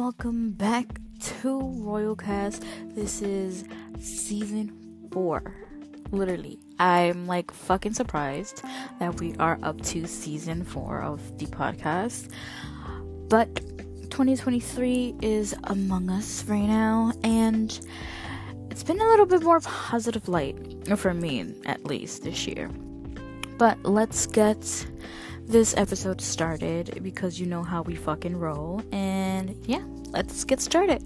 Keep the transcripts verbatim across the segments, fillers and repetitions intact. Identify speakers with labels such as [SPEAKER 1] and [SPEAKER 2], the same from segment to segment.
[SPEAKER 1] welcome back to Royalcast. This is season four. Literally, I'm like fucking surprised that we are up to season four of the podcast. But twenty twenty-three is among us right now, and it's been a little bit more positive light, for me at least, this year. But let's get this episode started because you know how we fucking roll. And yeah, let's get started.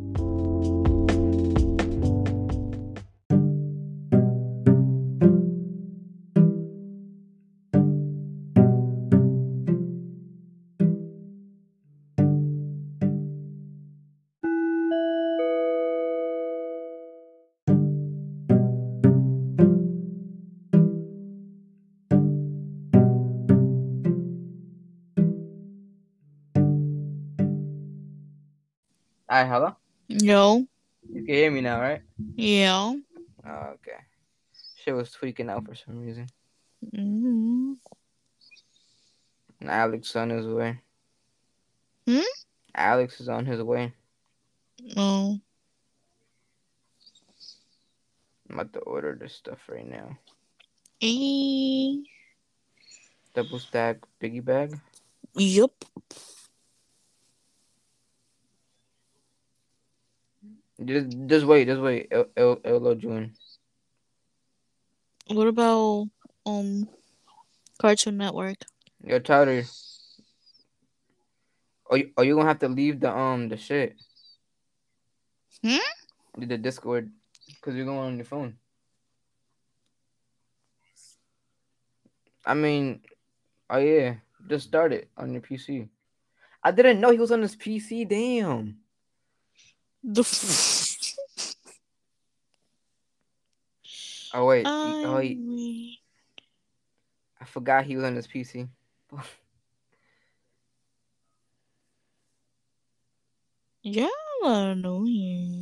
[SPEAKER 2] Alright, hello?
[SPEAKER 1] Yo.
[SPEAKER 2] You can hear me now, right?
[SPEAKER 1] Yeah.
[SPEAKER 2] Oh, okay. Shit was tweaking out for some reason.
[SPEAKER 1] Mm-hmm.
[SPEAKER 2] And Alex is on his way.
[SPEAKER 1] Hmm?
[SPEAKER 2] Alex is on his way.
[SPEAKER 1] Oh.
[SPEAKER 2] I'm about to order this stuff right now.
[SPEAKER 1] E-
[SPEAKER 2] Double stack piggy bag.
[SPEAKER 1] Yup.
[SPEAKER 2] Just, just wait, just wait. El, El, Elo June.
[SPEAKER 1] What about um Cartoon Network?
[SPEAKER 2] Yo, Tyler. Are you, are you gonna have to leave the um the shit?
[SPEAKER 1] Hmm?
[SPEAKER 2] The Discord, cause you're going on your phone. I mean, oh yeah, just start it on your P C. I didn't know he was on his P C. Damn.
[SPEAKER 1] The f-
[SPEAKER 2] Oh wait,
[SPEAKER 1] I
[SPEAKER 2] oh he,
[SPEAKER 1] mean,
[SPEAKER 2] I forgot he was on his P C.
[SPEAKER 1] yeah, annoying.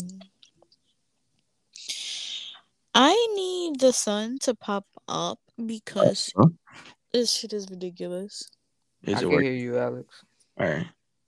[SPEAKER 1] I need the sun to pop up because
[SPEAKER 3] Huh?
[SPEAKER 1] this shit is ridiculous.
[SPEAKER 3] Is
[SPEAKER 2] I
[SPEAKER 3] it
[SPEAKER 2] can
[SPEAKER 3] working?
[SPEAKER 2] hear you, Alex.
[SPEAKER 3] All right.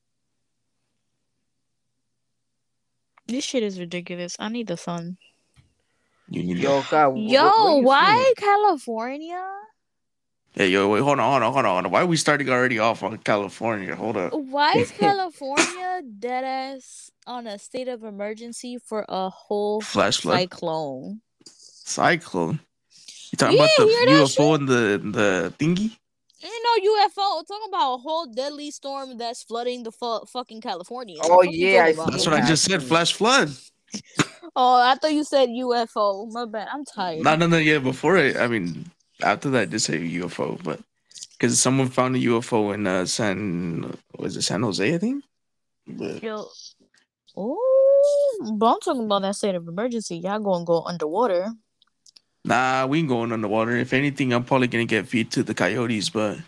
[SPEAKER 1] This shit is ridiculous. I need the sun.
[SPEAKER 3] You need
[SPEAKER 2] Yo,
[SPEAKER 3] to...
[SPEAKER 2] God,
[SPEAKER 1] Yo,
[SPEAKER 2] wh- where you
[SPEAKER 1] why
[SPEAKER 2] seeing?
[SPEAKER 1] California?
[SPEAKER 3] Hey, yo, wait, hold on, hold on, hold on. Why are we starting already off on California? Hold up.
[SPEAKER 1] Why is California dead ass on a state of emergency for a whole
[SPEAKER 3] Flash flood?
[SPEAKER 1] cyclone?
[SPEAKER 3] Cyclone? You
[SPEAKER 1] You
[SPEAKER 3] talking about
[SPEAKER 1] didn't
[SPEAKER 3] the
[SPEAKER 1] hear that
[SPEAKER 3] U F O
[SPEAKER 1] shit?
[SPEAKER 3] and the, the thingy?
[SPEAKER 1] Ain't no U F O. Talking about a whole deadly storm that's flooding the fu- fucking California.
[SPEAKER 2] Oh
[SPEAKER 1] Fuck you
[SPEAKER 2] yeah, I
[SPEAKER 1] talking about?
[SPEAKER 3] That's
[SPEAKER 2] seen
[SPEAKER 3] what I
[SPEAKER 2] that.
[SPEAKER 3] just
[SPEAKER 2] I
[SPEAKER 3] said,
[SPEAKER 2] seen
[SPEAKER 3] flash flood.
[SPEAKER 1] Oh, I thought you said U F O. My bad. I'm tired.
[SPEAKER 3] No, no, no, yeah, before it, I mean, after that, just say U F O, but because someone found a U F O in uh, San, was it San Jose, I think? But,
[SPEAKER 1] Yo. Oh, but I'm talking about that state of emergency. Y'all gonna go underwater.
[SPEAKER 3] nah, we ain't going underwater. If anything, I'm probably going to get feed to the coyotes, but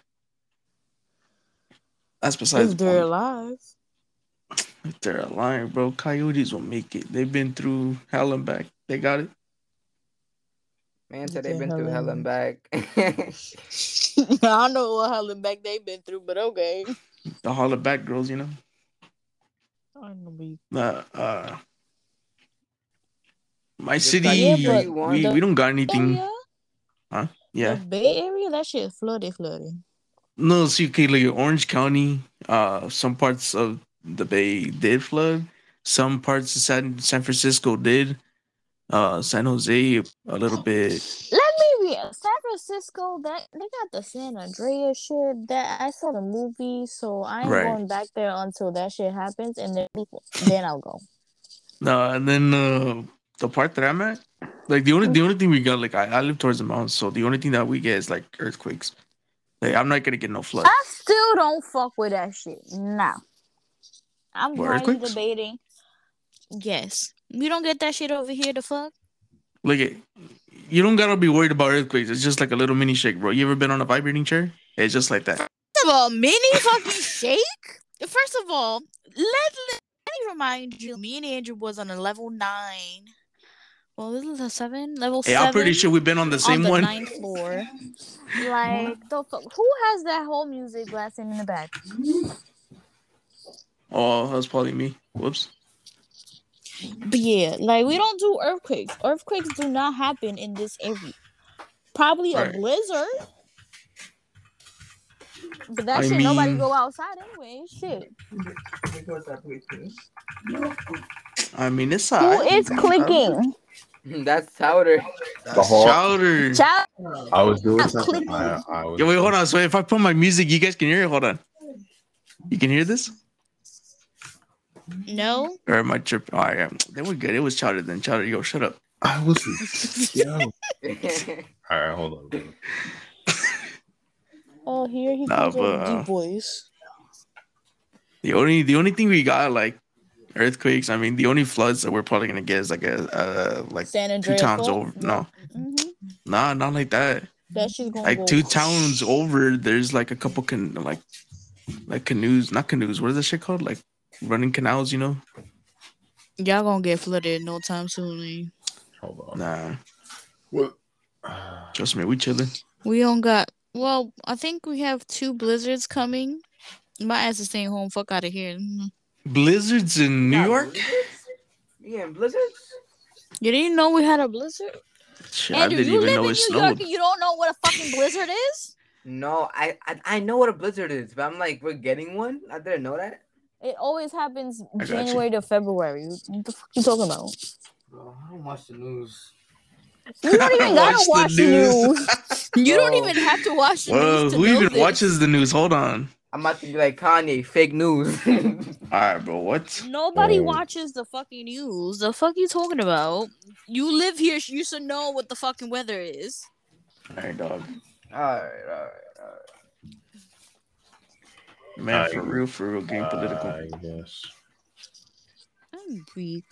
[SPEAKER 3] that's besides
[SPEAKER 1] If
[SPEAKER 3] the
[SPEAKER 1] they're
[SPEAKER 3] point.
[SPEAKER 1] alive.
[SPEAKER 3] If they're alive, bro, coyotes will make it. They've been through hell and back. They got it.
[SPEAKER 2] Man
[SPEAKER 1] You
[SPEAKER 2] said they've
[SPEAKER 1] get
[SPEAKER 2] been through hell and back.
[SPEAKER 1] I don't know what hell and back they've been through, but okay.
[SPEAKER 3] The holler back girls, you know.
[SPEAKER 1] I don't know. we-
[SPEAKER 3] Uh, uh my
[SPEAKER 2] Just
[SPEAKER 3] city,
[SPEAKER 2] like
[SPEAKER 1] Yeah,
[SPEAKER 2] you say
[SPEAKER 1] but
[SPEAKER 2] you
[SPEAKER 3] we
[SPEAKER 2] want.
[SPEAKER 1] the
[SPEAKER 3] we don't got anything,
[SPEAKER 1] area,
[SPEAKER 3] huh?
[SPEAKER 1] the
[SPEAKER 3] Yeah.
[SPEAKER 1] Bay Area, that shit flooded, flooded.
[SPEAKER 3] No, see, okay, like Orange County, uh, some parts of the Bay did flood. Some parts of San San Francisco did. Uh, San Jose a little bit.
[SPEAKER 1] Let me be San Francisco. That they got the San Andreas shit. That I saw the movie, so I ain't
[SPEAKER 3] Right.
[SPEAKER 1] going back there until that shit happens, and then then I'll go.
[SPEAKER 3] No, and then uh, the part that I'm at, like the only the only thing we got, like I, I live towards the mountains, so the only thing that we get is like earthquakes. Like I'm not gonna get no flood.
[SPEAKER 1] I still don't fuck with that shit. Nah, I'm
[SPEAKER 3] What,
[SPEAKER 1] highly
[SPEAKER 3] earthquakes?
[SPEAKER 1] debating. Yes, we don't get that shit over here. The fuck.
[SPEAKER 3] Like it, you don't gotta be worried about earthquakes. It's just like a little mini shake, bro. You ever been on a vibrating chair? It's just like that.
[SPEAKER 1] First of all, mini fucking shake. First of all, let, let me remind you, me and Andrew was on a level nine. Well, this is a seven, level
[SPEAKER 3] Hey,
[SPEAKER 1] seven.
[SPEAKER 3] I'm pretty sure we've been on the
[SPEAKER 1] on
[SPEAKER 3] same
[SPEAKER 1] the
[SPEAKER 3] one.
[SPEAKER 1] ninth floor. Like the fuck, who has that whole music blasting in the back?
[SPEAKER 3] Oh, that was probably me. Whoops.
[SPEAKER 1] But yeah, like we don't do earthquakes. Earthquakes do not happen in this area. Probably a
[SPEAKER 3] Right.
[SPEAKER 1] blizzard, but that
[SPEAKER 3] I
[SPEAKER 1] shit nobody
[SPEAKER 3] mean,
[SPEAKER 1] go outside anyway. Shit.
[SPEAKER 3] I mean, it's
[SPEAKER 1] Who
[SPEAKER 3] alright.
[SPEAKER 1] is clicking?
[SPEAKER 2] That's Chowder.
[SPEAKER 4] The
[SPEAKER 3] That's
[SPEAKER 4] whole,
[SPEAKER 3] Chowder.
[SPEAKER 1] Child
[SPEAKER 4] I was doing
[SPEAKER 1] not
[SPEAKER 4] something.
[SPEAKER 1] clicking.
[SPEAKER 4] I, I was,
[SPEAKER 3] Yo, wait, hold on. So if I put my music, you guys can hear it. Hold on. You can hear this?
[SPEAKER 1] No.
[SPEAKER 3] Or am I tripping? All right, yeah. Then we're good. It was Chowder then. Chowder, yo, shut up.
[SPEAKER 4] I was. Yo. All right, hold on. Hold on.
[SPEAKER 1] Oh, here he
[SPEAKER 3] Nah,
[SPEAKER 1] comes with
[SPEAKER 3] but,
[SPEAKER 1] a
[SPEAKER 3] uh,
[SPEAKER 1] deep voice.
[SPEAKER 3] The only the only thing we got like earthquakes. I mean, the only floods that we're probably gonna get is like a uh like
[SPEAKER 1] San
[SPEAKER 3] two
[SPEAKER 1] Andreas
[SPEAKER 3] towns
[SPEAKER 1] fault?
[SPEAKER 3] over. No,
[SPEAKER 1] Mm-hmm.
[SPEAKER 3] nah, not like that.
[SPEAKER 1] That shit's gonna
[SPEAKER 3] Like
[SPEAKER 1] go.
[SPEAKER 3] two towns over, there's like a couple can like like canoes, not canoes. What is that shit called? Like running canals, you know?
[SPEAKER 1] Y'all gonna get flooded no time soon. eh?
[SPEAKER 4] Hold on.
[SPEAKER 3] Nah,
[SPEAKER 4] What?
[SPEAKER 3] trust me, we chilling.
[SPEAKER 1] We don't got. Well, I think we have two blizzards coming. My ass is staying home. Fuck out of here. Mhm.
[SPEAKER 3] Blizzards in New
[SPEAKER 2] Got
[SPEAKER 3] York.
[SPEAKER 2] blizzards? Yeah, blizzards.
[SPEAKER 1] You didn't know we had a blizzard?
[SPEAKER 3] Shit, I
[SPEAKER 1] Andrew,
[SPEAKER 3] didn't
[SPEAKER 1] you
[SPEAKER 3] even
[SPEAKER 1] live
[SPEAKER 3] know
[SPEAKER 1] in
[SPEAKER 3] it
[SPEAKER 1] New
[SPEAKER 3] snowed.
[SPEAKER 1] York and you don't know what a fucking blizzard is?
[SPEAKER 2] No, I, I I know what a blizzard is, but I'm like, we're getting one. I didn't know that.
[SPEAKER 1] It always happens
[SPEAKER 3] I got you.
[SPEAKER 1] January to February. What the fuck you talking about?
[SPEAKER 2] Bro, I don't watch the news.
[SPEAKER 1] You don't even gotta
[SPEAKER 3] Watch
[SPEAKER 1] watch
[SPEAKER 3] the
[SPEAKER 1] the
[SPEAKER 3] news.
[SPEAKER 1] news. You don't
[SPEAKER 2] Bro.
[SPEAKER 1] even have to watch the
[SPEAKER 3] Whoa,
[SPEAKER 1] news to
[SPEAKER 3] who
[SPEAKER 1] know
[SPEAKER 3] even
[SPEAKER 1] this.
[SPEAKER 3] watches the news? Hold on.
[SPEAKER 2] I'm about to be like Kanye, fake news.
[SPEAKER 3] All right, bro. What?
[SPEAKER 1] Nobody
[SPEAKER 4] Um,
[SPEAKER 1] watches the fucking news. The fuck you talking about? You live here. You should know what the fucking weather is.
[SPEAKER 3] All right, dog.
[SPEAKER 2] all right, all right, all right.
[SPEAKER 3] Man,
[SPEAKER 4] I-
[SPEAKER 3] for real, for real, getting political.
[SPEAKER 4] I guess.
[SPEAKER 1] I'm weak.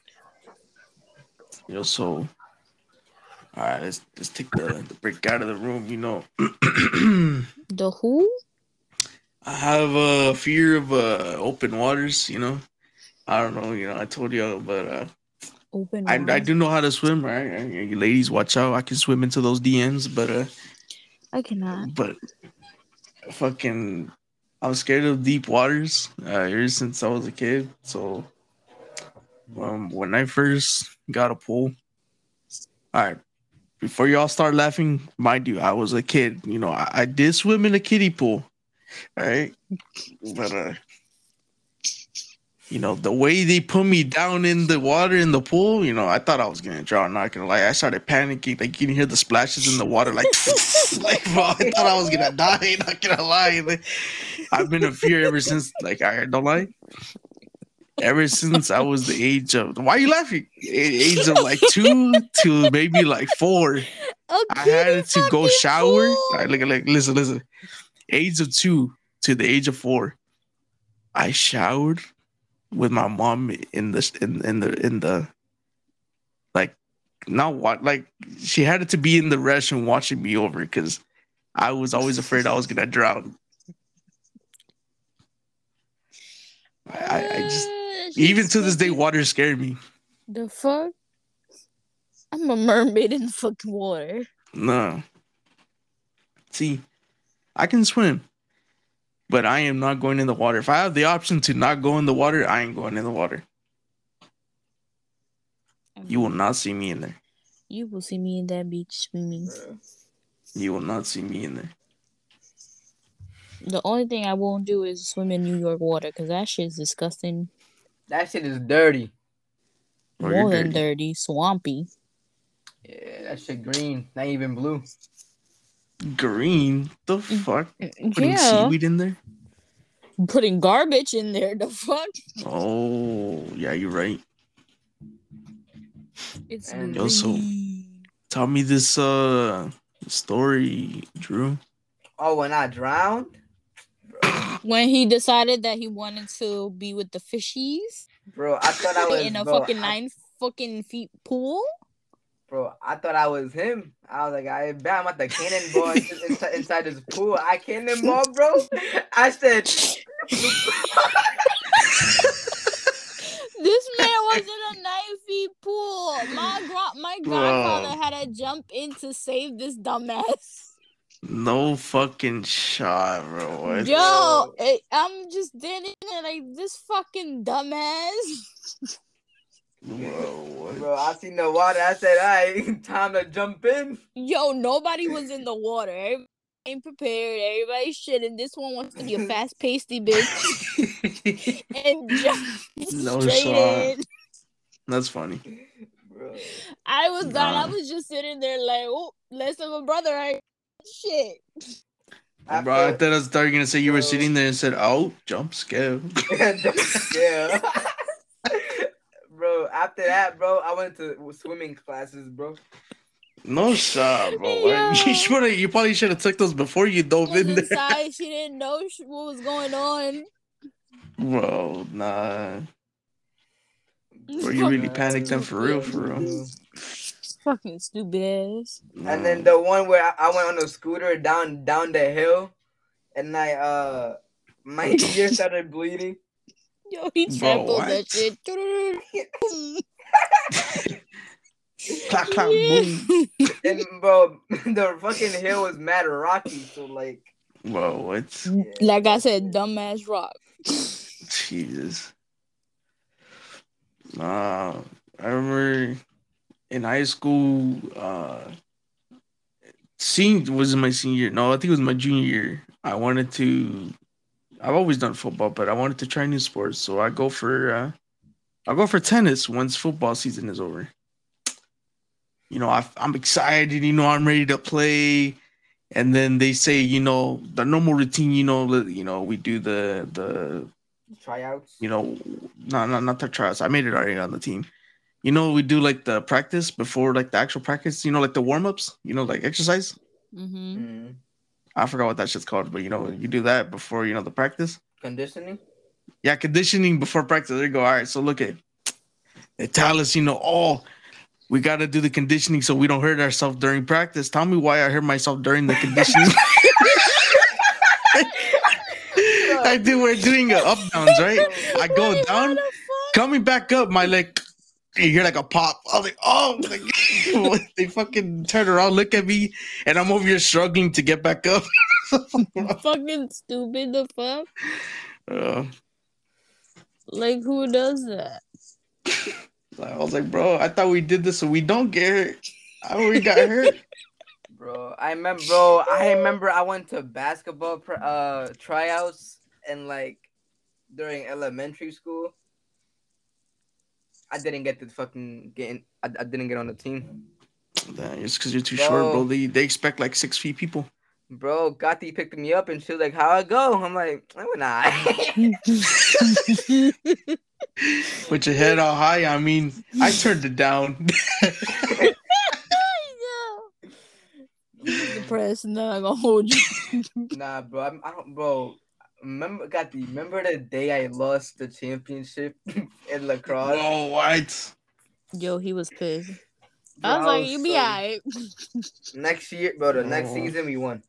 [SPEAKER 3] Yo, so, all right, let's let's take the, the break out of the room. You know,
[SPEAKER 1] The who?
[SPEAKER 3] I have a fear of uh, open waters. You know, I don't know. You know, I told you, but uh,
[SPEAKER 1] Open.
[SPEAKER 3] I I
[SPEAKER 1] water.
[SPEAKER 3] do know how to swim. Right, I- you ladies, watch out. I can swim into those D Ms, but uh,
[SPEAKER 1] I cannot.
[SPEAKER 3] but fucking, I'm scared of deep waters. Uh, ever since I was a kid, so. Um, when I first got a pool, all right, before y'all start laughing, mind you, I was a kid. You know, I, I did swim in a kiddie pool, all right? But, uh, you know, the way they put me down in the water in the pool, you know, I thought I was going to drown. Not going to lie. I started panicking. Like, you can hear the splashes in the water, like, like, bro, I thought I was going to die. Not going to lie. Like, I've been in fear ever since, like, I don't lie. Ever since I was the age of, why are you laughing? A- Age of like two to maybe like four, I had to go shower. All right, look, like, listen, listen. Age of two to the age of four, I showered with my mom in the in, in the in the like not what like she had it to be in the restroom watching me over because I was always afraid I was gonna drown. I, I just. Even to this day, water scared me.
[SPEAKER 1] The fuck? I'm a mermaid in the fucking water.
[SPEAKER 3] No. See, I can swim, but I am not going in the water. If I have the option to not go in the water, I ain't going in the water. You will not see me in there.
[SPEAKER 1] You will see me in that beach swimming.
[SPEAKER 3] You will not see me in there.
[SPEAKER 1] The only thing I won't do is swim in New York water because that shit's disgusting.
[SPEAKER 2] That shit is dirty.
[SPEAKER 3] Bro, you're
[SPEAKER 1] More than
[SPEAKER 3] dirty.
[SPEAKER 1] dirty, swampy.
[SPEAKER 2] Yeah, that shit green, not even blue.
[SPEAKER 3] Green? The fuck? Putting
[SPEAKER 1] Yeah,
[SPEAKER 3] seaweed in there?
[SPEAKER 1] putting garbage in there. The fuck?
[SPEAKER 3] Oh, yeah, you're right.
[SPEAKER 1] It's
[SPEAKER 2] And-
[SPEAKER 3] Yo, so-
[SPEAKER 1] green.
[SPEAKER 3] Tell me this uh story, Drew.
[SPEAKER 2] Oh, when I drowned,
[SPEAKER 1] When he decided that he wanted to be with the fishies
[SPEAKER 2] bro, I thought I was
[SPEAKER 1] in a
[SPEAKER 2] bro,
[SPEAKER 1] fucking
[SPEAKER 2] I-
[SPEAKER 1] nine fucking feet pool.
[SPEAKER 2] Bro, I thought I was him. I was like, I bet I'm at the cannonball inside, inside, inside this pool. I cannonball, bro. I said,
[SPEAKER 1] This man was in a nine feet pool. My gra- my
[SPEAKER 3] Bro.
[SPEAKER 1] grandfather had to jump in to save this dumbass.
[SPEAKER 3] No fucking shot, bro. What?
[SPEAKER 1] Yo, eh, I'm just standing there like this fucking dumbass.
[SPEAKER 3] Bro, what?
[SPEAKER 2] Bro, I seen the water. I said, "All right, time to jump in."
[SPEAKER 1] Yo, nobody was in the water. Everybody ain't prepared. Everybody shit, and this one wants to be a fast pasty bitch and jump
[SPEAKER 3] No
[SPEAKER 1] straight
[SPEAKER 3] shot.
[SPEAKER 1] in.
[SPEAKER 3] That's funny.
[SPEAKER 2] Bro.
[SPEAKER 1] I was done. I
[SPEAKER 3] Nah.
[SPEAKER 1] was just sitting there like, oh, less of a brother. I shit.
[SPEAKER 3] Bro, I
[SPEAKER 2] After-
[SPEAKER 3] thought I was starting gonna say you were
[SPEAKER 2] Bro.
[SPEAKER 3] sitting there and said, "Oh, jump scare."
[SPEAKER 2] yeah. Bro, after that, bro, I went to swimming classes, bro.
[SPEAKER 3] No shot, bro.
[SPEAKER 1] Yo.
[SPEAKER 3] You should have. You probably should have took those before you dove
[SPEAKER 1] Was
[SPEAKER 3] in there,
[SPEAKER 1] inside. She didn't know sh- what was going on.
[SPEAKER 3] bro. Nah, bro, you really panicked then for real, for real.
[SPEAKER 1] Fucking stupid ass.
[SPEAKER 2] And then the one where I, I went on a scooter down down the hill, and I uh my ear started bleeding.
[SPEAKER 1] Yo, he
[SPEAKER 3] Bro,
[SPEAKER 1] trampled
[SPEAKER 3] what?
[SPEAKER 1] that shit.
[SPEAKER 3] clap, clap, boom.
[SPEAKER 2] And bro, the fucking hill was mad rocky, so like,
[SPEAKER 3] Bro, what?
[SPEAKER 1] Like I said, dumbass rock.
[SPEAKER 3] Jesus. Nah, I remember in high school. Uh, senior was my senior year. No, I think it was my junior year. I wanted to. I've always done football, but I wanted to try new sports, so I go for. Uh, I go for tennis once football season is over. You know, I, I'm excited. You know, I'm ready to play. And then they say, you know, the normal routine. You know, li- you know, we do the the
[SPEAKER 2] tryouts.
[SPEAKER 3] you know, not not not the tryouts. I made it already on the team. You know, we do like the practice before like the actual practice. You know, like the warm ups. You know, like exercise.
[SPEAKER 1] Mm-hmm.
[SPEAKER 2] Mm.
[SPEAKER 3] I forgot what that shit's called, but you know, you do that before you know the practice.
[SPEAKER 2] Conditioning.
[SPEAKER 3] Yeah, conditioning before practice. There you go. All right, so look at they tell us, you know, oh, we got to do the conditioning so we don't hurt ourselves during practice. Tell me why I hurt myself during the conditioning. I do. We're doing uh, up downs, right? I go
[SPEAKER 1] Wait, how
[SPEAKER 3] down,
[SPEAKER 1] the fuck?
[SPEAKER 3] coming back up. My like, you hear like a pop. I was like, oh, like, they fucking turn around, look at me, and I'm over here struggling to get back up.
[SPEAKER 1] Fucking stupid. The fuck?
[SPEAKER 3] Uh,
[SPEAKER 1] Like, who does that?
[SPEAKER 3] I was like, bro, I thought we did this so we don't get hurt. I already got hurt.
[SPEAKER 2] Bro, I remember. Bro, I remember. I went to basketball pr- uh tryouts and like during elementary school. I didn't get to fucking get in. I, I didn't get on the team.
[SPEAKER 3] Damn, it's because you're too
[SPEAKER 2] Bro.
[SPEAKER 3] short, bro. They they expect like six feet people.
[SPEAKER 2] Bro, Gotti picked me up and she was like, "How I go?" I'm like, "I went not."
[SPEAKER 3] With your head all high. I mean, I turned it down.
[SPEAKER 1] Depressed. Now I'm gonna hold you.
[SPEAKER 2] Nah, bro. I'm, I don't, bro. Remember, Gotti. Remember the day I lost the championship in lacrosse?
[SPEAKER 3] Bro, what?
[SPEAKER 1] Yo, he was pissed.
[SPEAKER 2] Bro,
[SPEAKER 1] I was like, you be
[SPEAKER 2] so-
[SPEAKER 1] alright.
[SPEAKER 2] Next year, bro. The next
[SPEAKER 3] Oh.
[SPEAKER 2] season we won.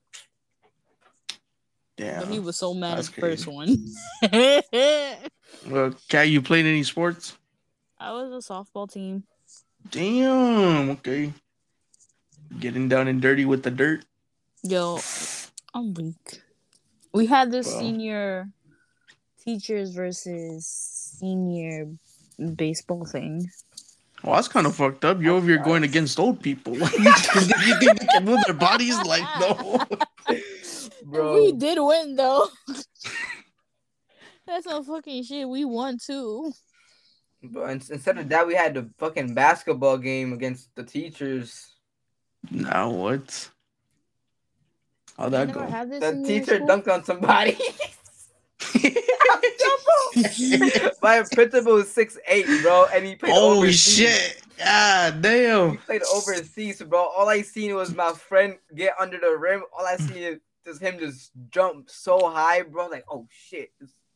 [SPEAKER 3] Damn.
[SPEAKER 1] But he was so mad at
[SPEAKER 3] That's
[SPEAKER 1] the first
[SPEAKER 3] crazy.
[SPEAKER 1] one.
[SPEAKER 3] Well, Kat, you played any sports?
[SPEAKER 1] I was a softball team.
[SPEAKER 3] Damn. Okay. Getting down and dirty with the dirt.
[SPEAKER 1] Yo, I'm weak. We had this
[SPEAKER 3] Bro.
[SPEAKER 1] senior teachers versus senior baseball thing.
[SPEAKER 3] Well, that's kind of fucked up. You're over here going against old people. you think they can move their bodies? Like, no.
[SPEAKER 2] Bro,
[SPEAKER 1] We did win though. That's some fucking shit. We won too.
[SPEAKER 2] But in- instead of that, we had the fucking basketball game against the teachers.
[SPEAKER 3] Now what? How'd
[SPEAKER 1] You
[SPEAKER 3] that
[SPEAKER 1] never
[SPEAKER 3] go?
[SPEAKER 1] had this
[SPEAKER 2] The
[SPEAKER 1] in your
[SPEAKER 2] teacher
[SPEAKER 1] school?
[SPEAKER 2] dunked on somebody. My principal was six eight, bro, and he played
[SPEAKER 3] Holy
[SPEAKER 2] overseas.
[SPEAKER 3] shit. God
[SPEAKER 2] He
[SPEAKER 3] damn.
[SPEAKER 2] played overseas, bro. All I seen was my friend get under the rim. All I seen is just him just jump so high, bro. Like, oh shit.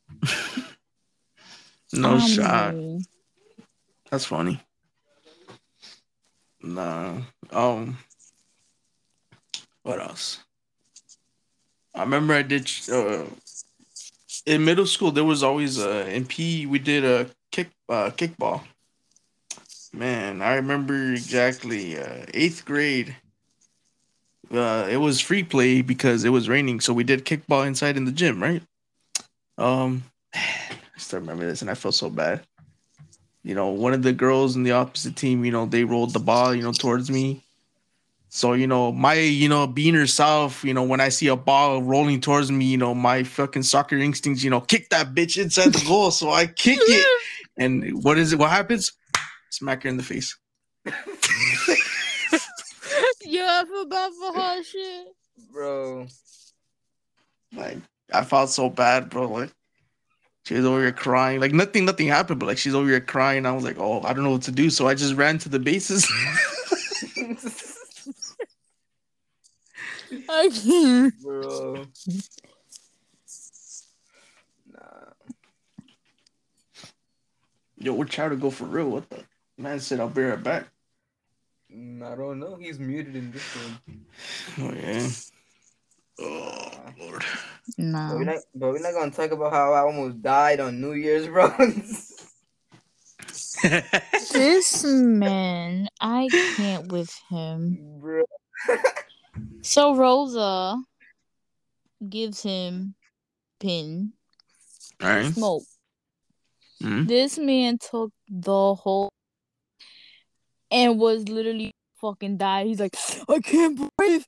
[SPEAKER 3] No
[SPEAKER 1] Um,
[SPEAKER 3] shot. That's funny. Nah. Um. What else? I remember I did uh, in middle school. There was always uh, in P E we did a kick uh, kickball. Man, I remember exactly uh, eighth grade. uh, it was free play because it was raining, so we did kickball inside in the gym, right? Um, I still remember this, and I felt so bad. You know, one of the girls in the opposite team, you know, they rolled the ball, you know, towards me. So, you know, my, you know, being herself, you know, when I see a ball rolling towards me, you know, my fucking soccer instincts, you know, kick that bitch inside the goal. So I kick it. And what is it? What happens? Smack her in the face.
[SPEAKER 1] Yo, I feel bad for her shit.
[SPEAKER 2] Bro.
[SPEAKER 3] Like, I felt so bad, bro. Like, she was over here crying. Like, nothing, nothing happened, but like, she's over here crying. I was like, oh, I don't know what to do. So I just ran to the bases.
[SPEAKER 1] I can't.
[SPEAKER 2] Bro. Nah.
[SPEAKER 3] Yo, we're trying to go for real. What the? Man said, I'll be right back.
[SPEAKER 2] Mm, I don't know. He's muted in this one.
[SPEAKER 3] Oh, yeah. Oh, Lord.
[SPEAKER 2] But
[SPEAKER 1] No.
[SPEAKER 2] we're not, but we're not gonna talk about how I almost died on New Year's, bro.
[SPEAKER 1] This man, I can't with him.
[SPEAKER 2] Bro.
[SPEAKER 1] So Rosa gives him pin
[SPEAKER 3] All right.
[SPEAKER 1] smoke.
[SPEAKER 3] Mhm.
[SPEAKER 1] This man took the whole and was literally fucking died. He's like, I can't breathe.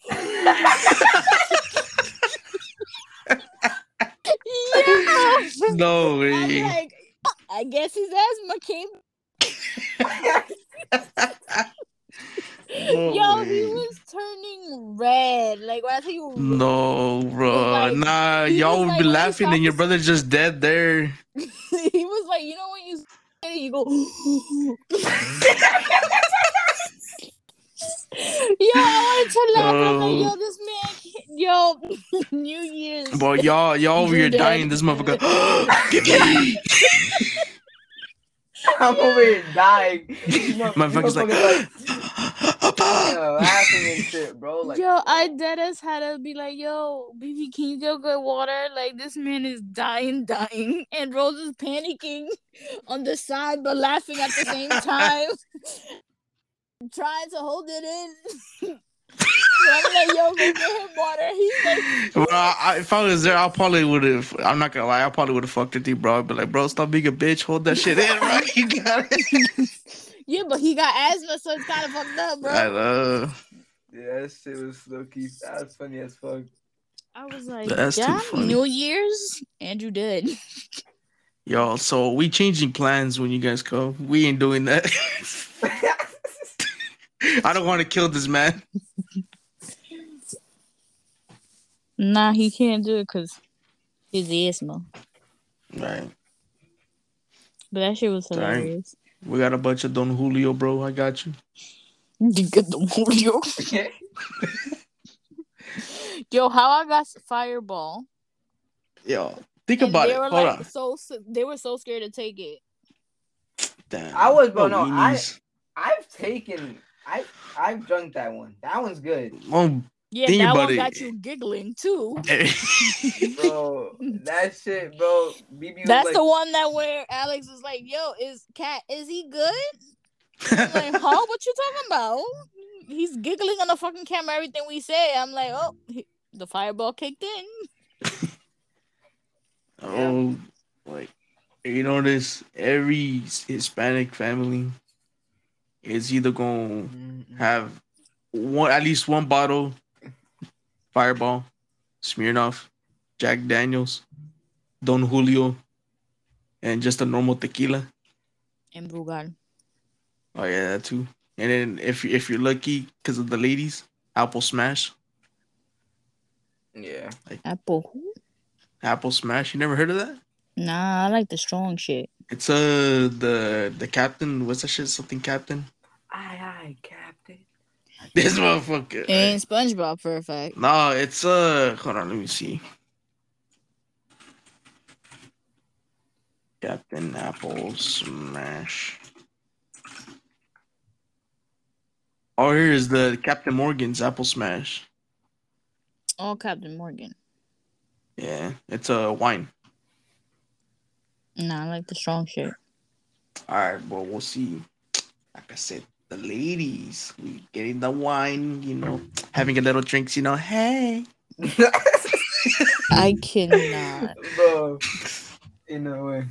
[SPEAKER 1] Yeah.
[SPEAKER 3] No
[SPEAKER 1] I'm
[SPEAKER 3] way.
[SPEAKER 1] like, I guess his asthma came.
[SPEAKER 3] No
[SPEAKER 1] Yo,
[SPEAKER 3] way.
[SPEAKER 1] he was turning red. Like when I tell you,
[SPEAKER 3] No, bro.
[SPEAKER 1] like-
[SPEAKER 3] nah,
[SPEAKER 1] he
[SPEAKER 3] y'all
[SPEAKER 1] was
[SPEAKER 3] would
[SPEAKER 1] like
[SPEAKER 3] be
[SPEAKER 1] when you
[SPEAKER 3] laughing
[SPEAKER 1] stop
[SPEAKER 3] and your
[SPEAKER 1] to-
[SPEAKER 3] brother's just dead there.
[SPEAKER 1] he was like, you know when you and you go. Yo, I wanted to laugh, but I'm like, yo,
[SPEAKER 3] Oh.
[SPEAKER 1] this man, can't- yo, New Year's.
[SPEAKER 3] Boy, y'all, y'all over
[SPEAKER 1] Drew
[SPEAKER 3] here
[SPEAKER 1] dead.
[SPEAKER 3] dying. This motherfucker. Give me.
[SPEAKER 2] I'm over here dying. You know,
[SPEAKER 3] Motherfucker's like.
[SPEAKER 2] like uh, laughing and shit, bro. Like,
[SPEAKER 1] Yo, I dead as had to be like, yo, B B, can you go get water? Like, this man is dying, dying. And Rose is panicking on the side, but laughing at the same time. Trying to hold it in. So I'm like, yo, go get him water. He's like,
[SPEAKER 3] Well, I, if I was there, I probably would have. I'm not gonna lie, I probably would have fucked with you, bro. I'd be like, bro, stop being a bitch. Hold that shit in, right? You got it.
[SPEAKER 1] yeah, but he got asthma, so it's kind of fucked up, bro.
[SPEAKER 3] I love.
[SPEAKER 2] yeah, that shit was low key. That's funny as fuck.
[SPEAKER 1] I was like,
[SPEAKER 3] That's too
[SPEAKER 1] yeah,
[SPEAKER 3] funny.
[SPEAKER 1] New Year's, Andrew did.
[SPEAKER 3] Yo, so we changing plans when you guys come. We ain't doing that. I don't want to kill this man.
[SPEAKER 1] Nah, he can't do it because his asthma.
[SPEAKER 3] Right.
[SPEAKER 1] But that shit was
[SPEAKER 3] Right.
[SPEAKER 1] hilarious.
[SPEAKER 3] We got a bunch of Don Julio, bro. I got you.
[SPEAKER 1] You get the Julio. Yo, how I got Fireball.
[SPEAKER 3] Yo, think
[SPEAKER 1] And
[SPEAKER 3] about
[SPEAKER 1] they
[SPEAKER 3] it.
[SPEAKER 1] were
[SPEAKER 3] Hold
[SPEAKER 1] like
[SPEAKER 3] on.
[SPEAKER 1] so they were so scared to take it.
[SPEAKER 3] Damn.
[SPEAKER 2] I was, bro, no, I-
[SPEAKER 3] weenies.
[SPEAKER 2] I've taken, I, I've drunk that one. That one's good,
[SPEAKER 3] Oh,
[SPEAKER 1] Yeah,
[SPEAKER 3] Think
[SPEAKER 1] that
[SPEAKER 3] about
[SPEAKER 1] one
[SPEAKER 3] it.
[SPEAKER 1] got you giggling too.
[SPEAKER 2] bro. That shit, bro. B B was
[SPEAKER 1] That's
[SPEAKER 2] like,
[SPEAKER 1] the one that where Alex was like, "Yo, is Cat? Is he good?" I'm like, "Huh? What you talking about?" He's giggling on the fucking camera. Everything we say, I'm like, "Oh, he, the fireball kicked in."
[SPEAKER 3] Oh, like you notice every Hispanic family is either gonna
[SPEAKER 2] mm-mm.
[SPEAKER 3] have one at least one bottle Fireball, Smirnoff, Jack Daniels, Don Julio, and just a normal tequila.
[SPEAKER 1] And Brugal.
[SPEAKER 3] Oh yeah, that too. And then if if you're lucky, because of the ladies, Apple Smash.
[SPEAKER 2] yeah.
[SPEAKER 1] Apple. Who?
[SPEAKER 3] Apple Smash. You never heard of that?
[SPEAKER 1] Nah, I like the strong shit.
[SPEAKER 3] It's uh the the captain. What's that shit? Something captain.
[SPEAKER 2] Aye, aye, Captain.
[SPEAKER 3] This motherfucker.
[SPEAKER 1] And SpongeBob for a fact.
[SPEAKER 3] No, it's uh. Hold on, let me see. Captain Apple Smash. Oh, here is the Captain Morgan's Apple Smash.
[SPEAKER 1] Oh, Captain Morgan.
[SPEAKER 3] Yeah, it's a wine.
[SPEAKER 1] Nah, I like the strong shit.
[SPEAKER 3] All right, well, we'll see. Like I said, the ladies. We getting the wine, you know, having a little drinks, you know. Hey,
[SPEAKER 1] I cannot.
[SPEAKER 2] Bro, in a way.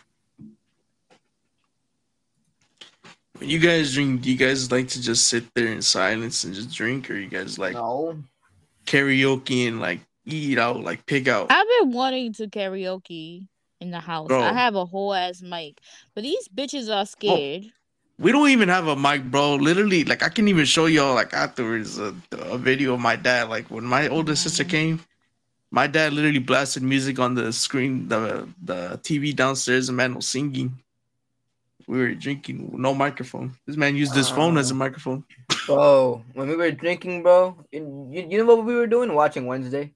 [SPEAKER 3] when you guys drink, do you guys like to just sit there in silence and just drink, or you guys like
[SPEAKER 2] No.
[SPEAKER 3] karaoke and like eat out, like pig out?
[SPEAKER 1] I've been wanting to karaoke in the house.
[SPEAKER 3] Bro.
[SPEAKER 1] I have a whole ass mic, but these bitches are scared.
[SPEAKER 3] We don't even have a mic, bro. Literally, like I can even show y'all like afterwards a, a video of my dad. Like when my older sister came, my dad literally blasted music on the screen, the the T V downstairs, and man was singing. We were drinking, no microphone. This man used his phone as a microphone.
[SPEAKER 2] Bro, when we were drinking, bro, you, you know what we were doing? Watching Wednesday.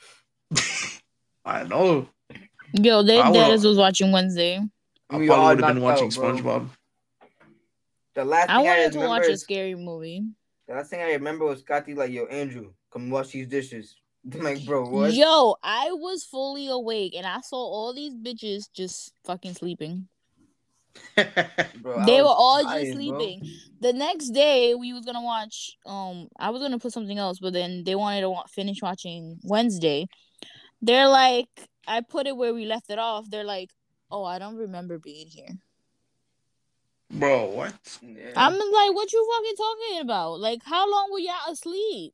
[SPEAKER 3] I know.
[SPEAKER 1] Yo, their
[SPEAKER 3] I
[SPEAKER 1] daddies
[SPEAKER 3] would-
[SPEAKER 1] was watching Wednesday.
[SPEAKER 3] I
[SPEAKER 2] We
[SPEAKER 3] probably
[SPEAKER 2] all
[SPEAKER 3] would have been
[SPEAKER 2] knocked
[SPEAKER 3] watching
[SPEAKER 2] out, bro.
[SPEAKER 3] SpongeBob.
[SPEAKER 2] The last
[SPEAKER 1] I
[SPEAKER 2] thing I,
[SPEAKER 1] wanted to
[SPEAKER 2] remember
[SPEAKER 1] watch a
[SPEAKER 2] is,
[SPEAKER 1] scary movie.
[SPEAKER 2] the last thing I remember was Scotty like, yo, Andrew, come wash these dishes. I'm like, bro, what?
[SPEAKER 1] Yo, I was fully awake and I saw all these bitches just fucking sleeping.
[SPEAKER 2] Bro, I
[SPEAKER 1] They
[SPEAKER 2] was
[SPEAKER 1] were all
[SPEAKER 2] tired,
[SPEAKER 1] just
[SPEAKER 2] bro.
[SPEAKER 1] sleeping. The next day, we was gonna watch. Um, I was gonna put something else, but then they wanted to wa- finish watching Wednesday. They're like, I put it where we left it off. They're like, oh, I don't remember being here.
[SPEAKER 3] Bro, what?
[SPEAKER 2] Yeah.
[SPEAKER 1] I'm like, what you fucking talking about? Like, how long were y'all asleep?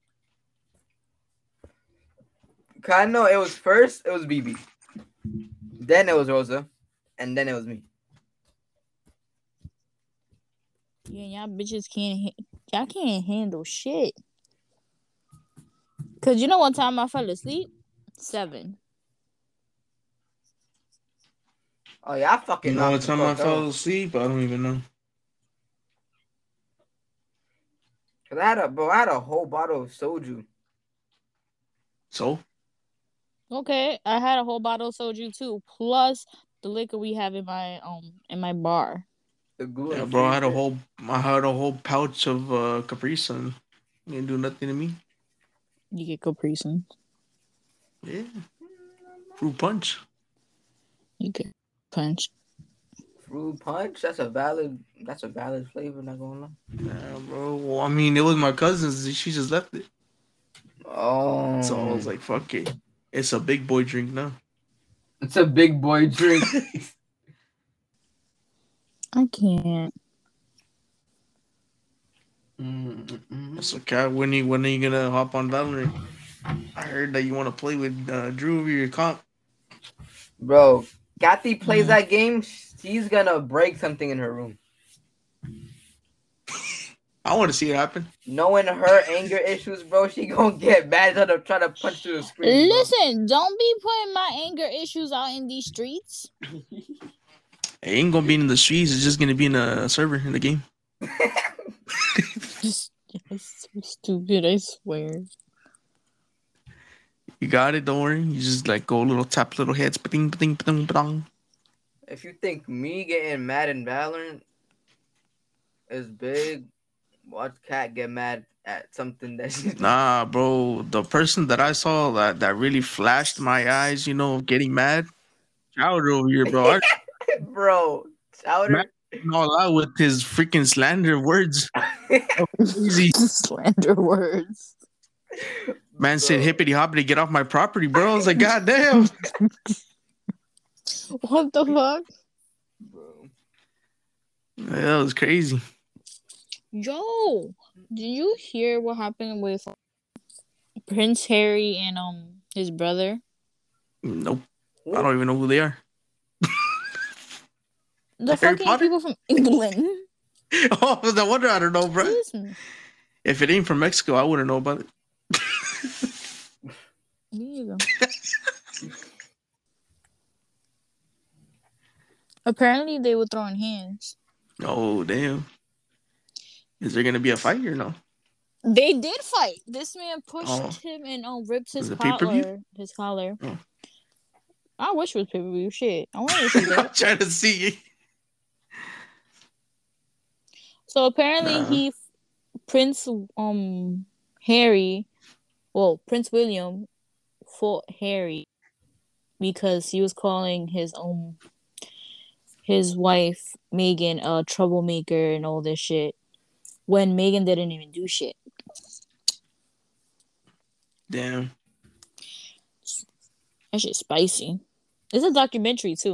[SPEAKER 2] Cause I know it was first, it was B B. Then it was Rosa. And then it was me.
[SPEAKER 1] Yeah, y'all bitches can't. Ha- y'all can't handle shit. Cause you know one time I fell asleep, seven.
[SPEAKER 2] Oh, yeah, I fucking
[SPEAKER 3] You know what
[SPEAKER 2] knocked the
[SPEAKER 3] time I
[SPEAKER 2] fuck
[SPEAKER 3] fell
[SPEAKER 2] out.
[SPEAKER 3] asleep? I don't even know.
[SPEAKER 2] Cause I had a bro, I had a whole bottle of soju.
[SPEAKER 3] So?
[SPEAKER 1] Okay, I had a whole bottle of soju too, plus the liquor we have in my um in my bar.
[SPEAKER 2] The gluten
[SPEAKER 3] Yeah, bro, I had a
[SPEAKER 2] shit.
[SPEAKER 3] whole I had a whole pouch of uh Capri Sun. You didn't do nothing to me.
[SPEAKER 1] You get Capri Sun.
[SPEAKER 3] Yeah. Fruit punch.
[SPEAKER 1] You get punch.
[SPEAKER 2] Fruit punch. That's a valid. That's a valid flavor. Not gonna lie.
[SPEAKER 3] Yeah, bro. Well, I mean, it was my cousin's. She just left it.
[SPEAKER 2] Oh,
[SPEAKER 3] So I was like, fuck it. It's a big boy drink now.
[SPEAKER 2] it's a big boy drink.
[SPEAKER 1] I can't.
[SPEAKER 2] Mm-mm-mm.
[SPEAKER 3] So, Cat, when, you, when are you going to hop on Valorant? I heard that you want to play with uh, Drew over your comp.
[SPEAKER 2] Bro, Kathy plays
[SPEAKER 1] Mhm.
[SPEAKER 2] that game. She's gonna break something in her room.
[SPEAKER 3] I want to see it happen.
[SPEAKER 2] Knowing her anger issues, bro, she gonna get mad at her try to punch through the screen. bro.
[SPEAKER 1] Listen, don't be putting my anger issues out in these streets.
[SPEAKER 3] It ain't going to be in the streets. It's just going to be in a server in the game.
[SPEAKER 1] Just it's so stupid, I swear.
[SPEAKER 3] You got it. Don't worry. You just like go little tap little heads. Ba-ding, ba-ding, ba-ding, ba-ding.
[SPEAKER 2] If you think me getting mad in Valorant is big, watch Kat get mad at something that she's
[SPEAKER 3] Nah, bro. The person that I saw that, that really flashed my eyes, you know, getting mad. Chowder over here, bro. I
[SPEAKER 2] bro. Chowder.
[SPEAKER 3] Man. all out with his freaking slander words. Easy.
[SPEAKER 1] Slander words.
[SPEAKER 3] Man said
[SPEAKER 2] Bro.
[SPEAKER 3] hippity hoppity, get off my property, bro. I was like, God damn.
[SPEAKER 1] What the fuck?
[SPEAKER 2] Bro.
[SPEAKER 3] Yeah, that was crazy.
[SPEAKER 1] Yo, did you hear what happened with Prince Harry and um his brother?
[SPEAKER 3] Nope. I don't even know who they are.
[SPEAKER 1] The
[SPEAKER 3] Harry
[SPEAKER 1] fucking
[SPEAKER 3] Potter?
[SPEAKER 1] people from England.
[SPEAKER 3] Oh, no wonder I don't know, bro.
[SPEAKER 1] Listen,
[SPEAKER 3] If it ain't from Mexico, I wouldn't know about it.
[SPEAKER 1] there you go. Apparently, they were throwing hands.
[SPEAKER 3] Oh, damn. Is there going to be a fight or no?
[SPEAKER 1] They did fight. This man pushed
[SPEAKER 3] Oh.
[SPEAKER 1] him and um ripped his
[SPEAKER 3] Was it pay-per-view?
[SPEAKER 1] collar. His collar.
[SPEAKER 3] Oh.
[SPEAKER 1] I wish it was pay per view. Shit, I wanted to see
[SPEAKER 3] I'm
[SPEAKER 1] that.
[SPEAKER 3] trying to see it.
[SPEAKER 1] So apparently,
[SPEAKER 3] Nah.
[SPEAKER 1] he Prince um Harry, well Prince William, fought Harry because he was calling his um his wife Meghan a troublemaker and all this shit. when Megan didn't even do shit.
[SPEAKER 3] Damn.
[SPEAKER 1] That shit's spicy. It's a documentary too.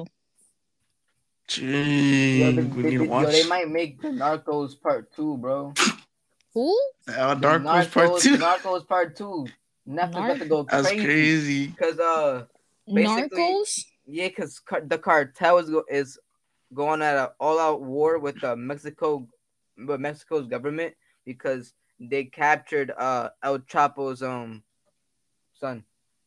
[SPEAKER 3] Gee,
[SPEAKER 2] Yo, they,
[SPEAKER 3] we
[SPEAKER 2] they,
[SPEAKER 3] need to
[SPEAKER 2] they- yo,
[SPEAKER 3] watch.
[SPEAKER 2] they might make the Narcos Part Two, bro.
[SPEAKER 1] Who?
[SPEAKER 3] Uh,
[SPEAKER 2] The
[SPEAKER 3] Dark Horse Part
[SPEAKER 2] Narcos,
[SPEAKER 3] Two.
[SPEAKER 2] Narcos Part Two. Netflix
[SPEAKER 1] Nar-
[SPEAKER 2] about to go
[SPEAKER 3] That's
[SPEAKER 2] crazy.
[SPEAKER 3] crazy.
[SPEAKER 2] Cause uh, Basically-
[SPEAKER 1] Narcos?
[SPEAKER 2] yeah, cause car- the cartel is go- is going at an all-out war with the Mexico, with Mexico's government because they captured uh El Chapo's um son.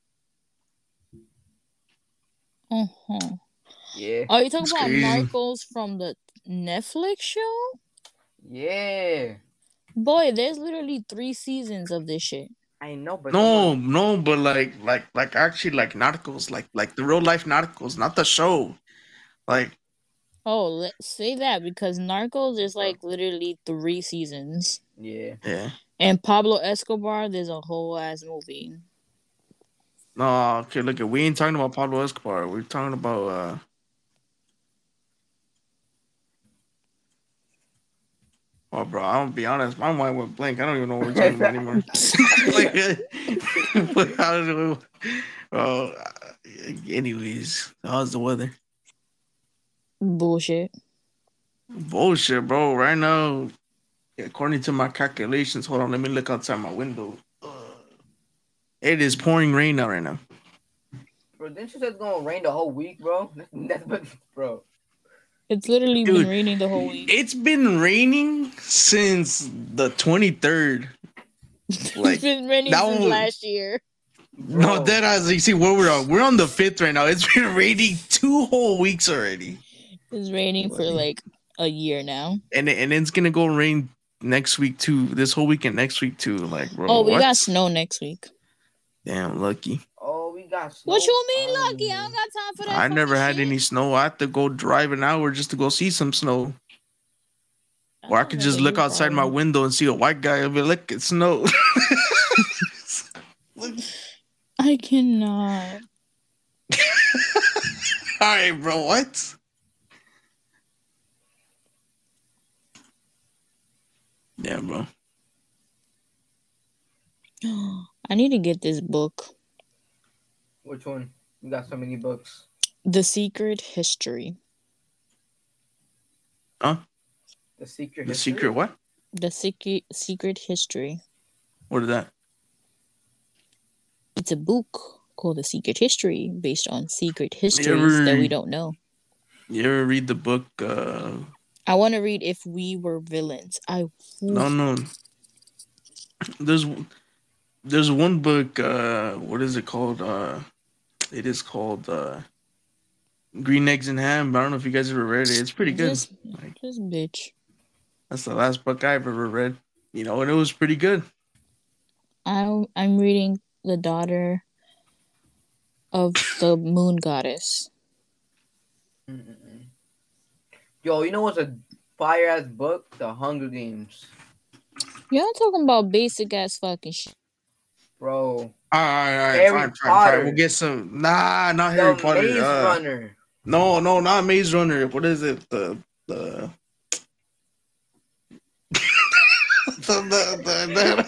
[SPEAKER 1] Uh-huh.
[SPEAKER 2] Yeah,
[SPEAKER 1] Are you talking
[SPEAKER 3] That's
[SPEAKER 1] about
[SPEAKER 3] crazy.
[SPEAKER 1] Narcos from the Netflix show?
[SPEAKER 2] yeah.
[SPEAKER 1] Boy, there's literally three seasons of this shit.
[SPEAKER 2] I know, but
[SPEAKER 3] No,
[SPEAKER 2] someone-
[SPEAKER 3] no, but like, like, like, actually, like Narcos, like, like the real life Narcos, not the show. Like,
[SPEAKER 1] Oh, let's say that because Narcos is like literally three seasons.
[SPEAKER 2] yeah.
[SPEAKER 3] yeah.
[SPEAKER 1] And Pablo Escobar, there's a whole ass movie.
[SPEAKER 3] No, okay, look, we ain't talking about Pablo Escobar. We're talking about uh. Oh, bro, I'm gonna be honest. My mind went blank. I don't even know what we're talking about anymore. Like, but how do we, bro? uh, Anyways, how's the weather?
[SPEAKER 1] Bullshit.
[SPEAKER 3] Bullshit, bro. Right now, according to my calculations, hold on, let me look outside my window. Uh, It is pouring rain out right now.
[SPEAKER 2] Bro, didn't you say it's gonna rain the whole week, bro? That's what, bro.
[SPEAKER 1] It's literally
[SPEAKER 3] Dude,
[SPEAKER 1] been raining the whole week.
[SPEAKER 3] It's been raining since the twenty-third. Like,
[SPEAKER 1] it's been raining
[SPEAKER 3] that
[SPEAKER 1] since
[SPEAKER 3] was-
[SPEAKER 1] last year.
[SPEAKER 3] No,
[SPEAKER 2] Bro.
[SPEAKER 3] that as you see where we're on. We're on the fifth right now. It's been raining two whole weeks already,
[SPEAKER 1] It's raining for like a year now.
[SPEAKER 3] and it- and it's gonna go rain next week too. This whole weekend, next week too. Like, bro,
[SPEAKER 1] Oh, we
[SPEAKER 3] what?
[SPEAKER 1] got snow next week.
[SPEAKER 3] Damn, lucky.
[SPEAKER 2] Oh, we got snow.
[SPEAKER 1] What you mean,
[SPEAKER 2] Oh.
[SPEAKER 1] Lucky? I don't got time for that.
[SPEAKER 3] I never
[SPEAKER 1] fucking
[SPEAKER 3] had
[SPEAKER 1] shit.
[SPEAKER 3] any snow. I have to go drive an hour just to go see some snow,
[SPEAKER 1] That
[SPEAKER 3] or I
[SPEAKER 1] sounds
[SPEAKER 3] could
[SPEAKER 1] like
[SPEAKER 3] just
[SPEAKER 1] a
[SPEAKER 3] look
[SPEAKER 1] you
[SPEAKER 3] outside my
[SPEAKER 1] problem.
[SPEAKER 3] window and see a white guy and be like, "It's snow."
[SPEAKER 1] I cannot.
[SPEAKER 3] All right, bro. What? Yeah, bro.
[SPEAKER 1] I need to get this book,
[SPEAKER 2] Which one? We got so many books.
[SPEAKER 1] The Secret History.
[SPEAKER 3] Huh?
[SPEAKER 2] The Secret
[SPEAKER 3] The
[SPEAKER 2] History?
[SPEAKER 3] secret what?
[SPEAKER 1] The Secret Secret History.
[SPEAKER 3] What is that?
[SPEAKER 1] It's a book called The Secret History, based on secret histories that we
[SPEAKER 3] ever-
[SPEAKER 1] don't know.
[SPEAKER 3] You ever read the book? Uh,
[SPEAKER 1] I want to read If We Were Villains. I
[SPEAKER 3] no, no. There's there's one book. Uh, what is it called? Uh, it is called uh, Green Eggs and Ham. I don't know if you guys ever read it. It's pretty good.
[SPEAKER 1] This,
[SPEAKER 3] Like,
[SPEAKER 1] this bitch.
[SPEAKER 3] that's the last book I've ever read. You know, and it was pretty good.
[SPEAKER 1] I I'm reading The Daughter of the Moon Goddess.
[SPEAKER 2] Mm-mm-mm. Yo, you know what's a fire ass book? The Hunger Games.
[SPEAKER 1] You're not talking about basic ass fucking shit.
[SPEAKER 2] Bro.
[SPEAKER 3] All right, all right,
[SPEAKER 2] Harry
[SPEAKER 3] fine, fine,
[SPEAKER 2] Potter.
[SPEAKER 3] fine. We'll get some. Nah, not Harry
[SPEAKER 2] The
[SPEAKER 3] Potter.
[SPEAKER 2] Maze
[SPEAKER 3] uh,
[SPEAKER 2] Runner.
[SPEAKER 3] No, no, not Maze Runner. What is it? The the the the the,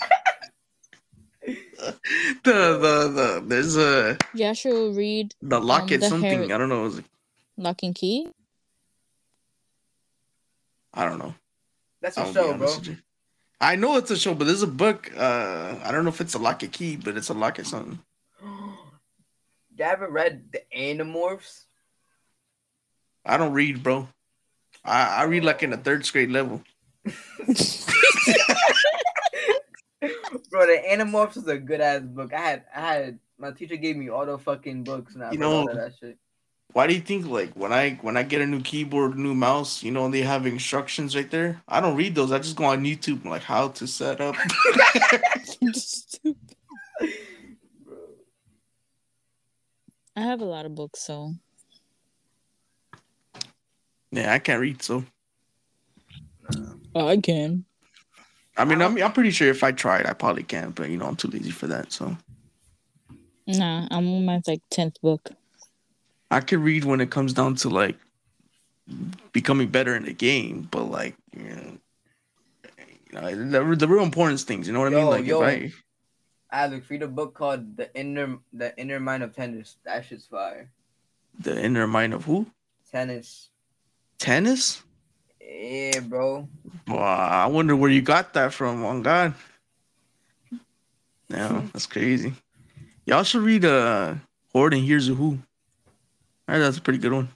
[SPEAKER 3] the, the, the, the there's a
[SPEAKER 1] Yeah, she'll read
[SPEAKER 3] the locket
[SPEAKER 1] the
[SPEAKER 3] something.
[SPEAKER 1] Harry-
[SPEAKER 3] I don't know. Is it-
[SPEAKER 1] Lock and Key.
[SPEAKER 3] I don't know.
[SPEAKER 2] That's
[SPEAKER 3] I'll
[SPEAKER 2] a
[SPEAKER 3] be
[SPEAKER 2] show,
[SPEAKER 3] honest
[SPEAKER 2] bro.
[SPEAKER 3] with you. I know it's a show, but there's a book. Uh, I don't know if it's a locket key, but it's a locket something.
[SPEAKER 2] You ever read The Animorphs?
[SPEAKER 3] I don't read, bro. I, I read like in the third grade level.
[SPEAKER 2] Bro, The Animorphs is a good ass book. I had, I had, my teacher gave me all the fucking books, and I
[SPEAKER 3] You
[SPEAKER 2] read all
[SPEAKER 3] know-
[SPEAKER 2] of that shit.
[SPEAKER 3] Why do you think like when I when I get a new keyboard, new mouse, you know, they have instructions right there? I don't read those. I just go on YouTube like how to set up.
[SPEAKER 2] Bro.
[SPEAKER 1] I have a lot of books, so
[SPEAKER 3] Yeah, I can't read, so
[SPEAKER 1] I can.
[SPEAKER 3] I mean,
[SPEAKER 2] I
[SPEAKER 3] I'm I'm pretty sure if I tried, I probably can, but you know, I'm too lazy for that. So
[SPEAKER 1] Nah, I'm on my like tenth book.
[SPEAKER 3] I could read when it comes down to like becoming better in the game, but like, you know, Uh, the, the real important things, you know what I
[SPEAKER 2] Yo,
[SPEAKER 3] mean? Like
[SPEAKER 2] yo.
[SPEAKER 3] if I
[SPEAKER 2] Alex, read a book called The Inner The Inner Mind of Tennis. That shit's fire.
[SPEAKER 3] the inner mind of who?
[SPEAKER 2] Tennis.
[SPEAKER 3] Tennis?
[SPEAKER 2] Yeah, bro.
[SPEAKER 3] Wow, I wonder where you got that from. On God. No, that's crazy. Y'all should read uh Horde and Here's a Who. All right, that's a pretty good one.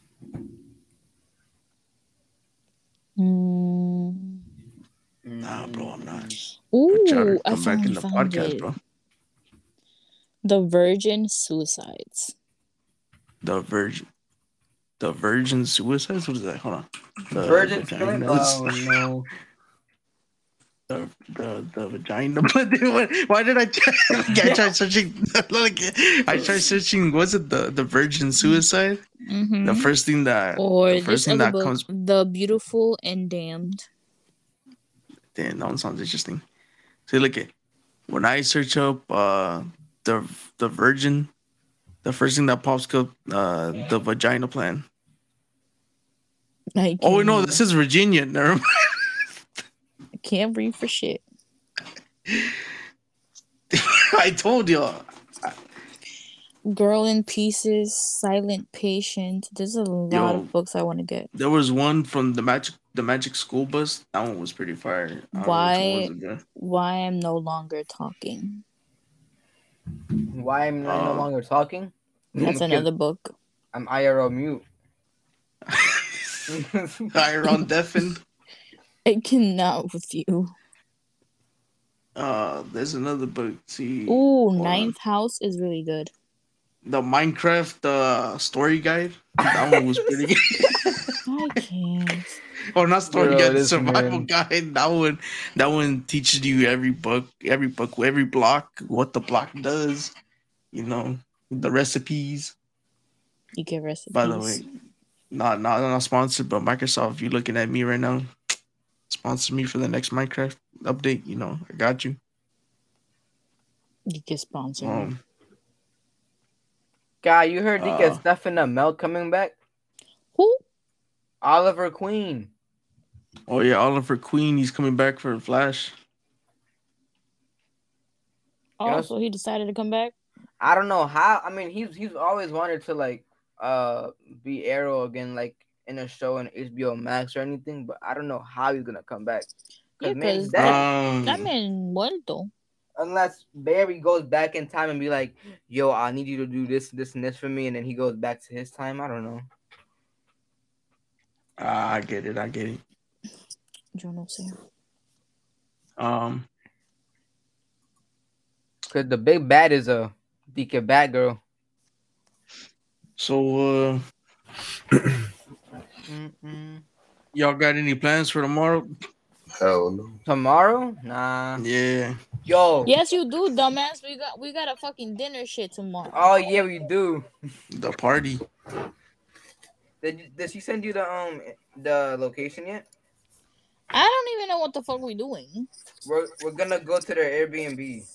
[SPEAKER 1] Mm.
[SPEAKER 3] Nah, bro, I'm not.
[SPEAKER 1] Ooh, I
[SPEAKER 3] Come back
[SPEAKER 1] finally
[SPEAKER 3] in the
[SPEAKER 1] found
[SPEAKER 3] podcast,
[SPEAKER 1] it.
[SPEAKER 3] bro.
[SPEAKER 1] The Virgin Suicides.
[SPEAKER 3] The Virgin. The Virgin Suicides? What is that? Hold on. The
[SPEAKER 2] Virgin Spilling?
[SPEAKER 3] vaginas.
[SPEAKER 2] Oh, no.
[SPEAKER 3] The, the, the vagina. Why did I try, I tried searching? I tried searching. Was it the, the Virgin Suicide?
[SPEAKER 1] Mm-hmm.
[SPEAKER 3] The first thing that.
[SPEAKER 1] Or
[SPEAKER 3] the
[SPEAKER 1] this
[SPEAKER 3] first thing
[SPEAKER 1] other
[SPEAKER 3] that
[SPEAKER 1] book,
[SPEAKER 3] comes.
[SPEAKER 1] The Beautiful and Damned.
[SPEAKER 3] Damn, that one sounds interesting. See, look at when I search up uh the the Virgin, the first thing that pops up uh the vagina plan.
[SPEAKER 1] I
[SPEAKER 3] Oh no,
[SPEAKER 1] can't-
[SPEAKER 3] this is Virginia. Never mind.
[SPEAKER 1] I can't read for shit.
[SPEAKER 3] I told you.
[SPEAKER 1] Girl in Pieces, Silent Patient. There's a lot
[SPEAKER 3] Yo.
[SPEAKER 1] of books I want to get.
[SPEAKER 3] There was one from the magic the magic school bus. That one was pretty fire. I don't know which
[SPEAKER 1] Why?
[SPEAKER 3] one was it,
[SPEAKER 1] Why I'm no longer talking.
[SPEAKER 2] Why am I no
[SPEAKER 3] Um,
[SPEAKER 2] longer talking?
[SPEAKER 1] That's another book.
[SPEAKER 2] I'm I R L mute.
[SPEAKER 3] Iron deafened.
[SPEAKER 1] I cannot with you.
[SPEAKER 3] Uh, there's another book. See,
[SPEAKER 1] Ooh,
[SPEAKER 3] hold on.
[SPEAKER 1] Ninth House is really good.
[SPEAKER 3] The Minecraft uh, story guide. That one was pretty good.
[SPEAKER 1] I can't.
[SPEAKER 3] Oh, not story
[SPEAKER 2] Bro,
[SPEAKER 3] guide, the
[SPEAKER 2] this
[SPEAKER 3] survival
[SPEAKER 2] man.
[SPEAKER 3] guide. That one, that one teaches you every book, every book, every block, what the block does. You know, the recipes.
[SPEAKER 1] You get recipes.
[SPEAKER 3] By the way, not not not sponsored, but Microsoft. If you're looking at me right now, sponsor me for the next Minecraft update. You know, I got you.
[SPEAKER 1] You get sponsored.
[SPEAKER 3] Um,
[SPEAKER 2] Guy, you heard
[SPEAKER 3] Uh,
[SPEAKER 2] Nika Steph and Mel coming back?
[SPEAKER 1] Who?
[SPEAKER 2] Oliver Queen.
[SPEAKER 3] oh yeah, Oliver Queen. He's coming back for Flash.
[SPEAKER 1] Oh,
[SPEAKER 2] Yes.
[SPEAKER 1] so he decided to come back?
[SPEAKER 2] I don't know how. I mean, he's he's always wanted to like uh be Arrow again, like in a show on H B O Max or anything. But I don't know how he's gonna come back.
[SPEAKER 1] Yeah,
[SPEAKER 2] man's
[SPEAKER 1] because
[SPEAKER 2] dead.
[SPEAKER 3] Um,
[SPEAKER 1] that man muerto.
[SPEAKER 2] Unless Barry goes back in time and be like, "Yo, I need you to do this, this, and this for me," and then he goes back to his time. I don't know.
[SPEAKER 3] I get it. I get it.
[SPEAKER 1] Yo no sé.
[SPEAKER 3] Um,
[SPEAKER 2] Cause the big bad is a Dika Batgirl.
[SPEAKER 3] so uh,
[SPEAKER 2] Mm-mm.
[SPEAKER 3] y'all got any plans for tomorrow?
[SPEAKER 4] Hell no.
[SPEAKER 2] Tomorrow? Nah.
[SPEAKER 3] Yeah.
[SPEAKER 2] Yo.
[SPEAKER 1] Yes, you do, dumbass. We got we got a fucking dinner shit tomorrow.
[SPEAKER 2] Oh yeah, we do.
[SPEAKER 3] The party.
[SPEAKER 2] Did did she send you the um the location yet?
[SPEAKER 1] I don't even know what the fuck we doing.
[SPEAKER 2] We're we're gonna go to their Airbnb.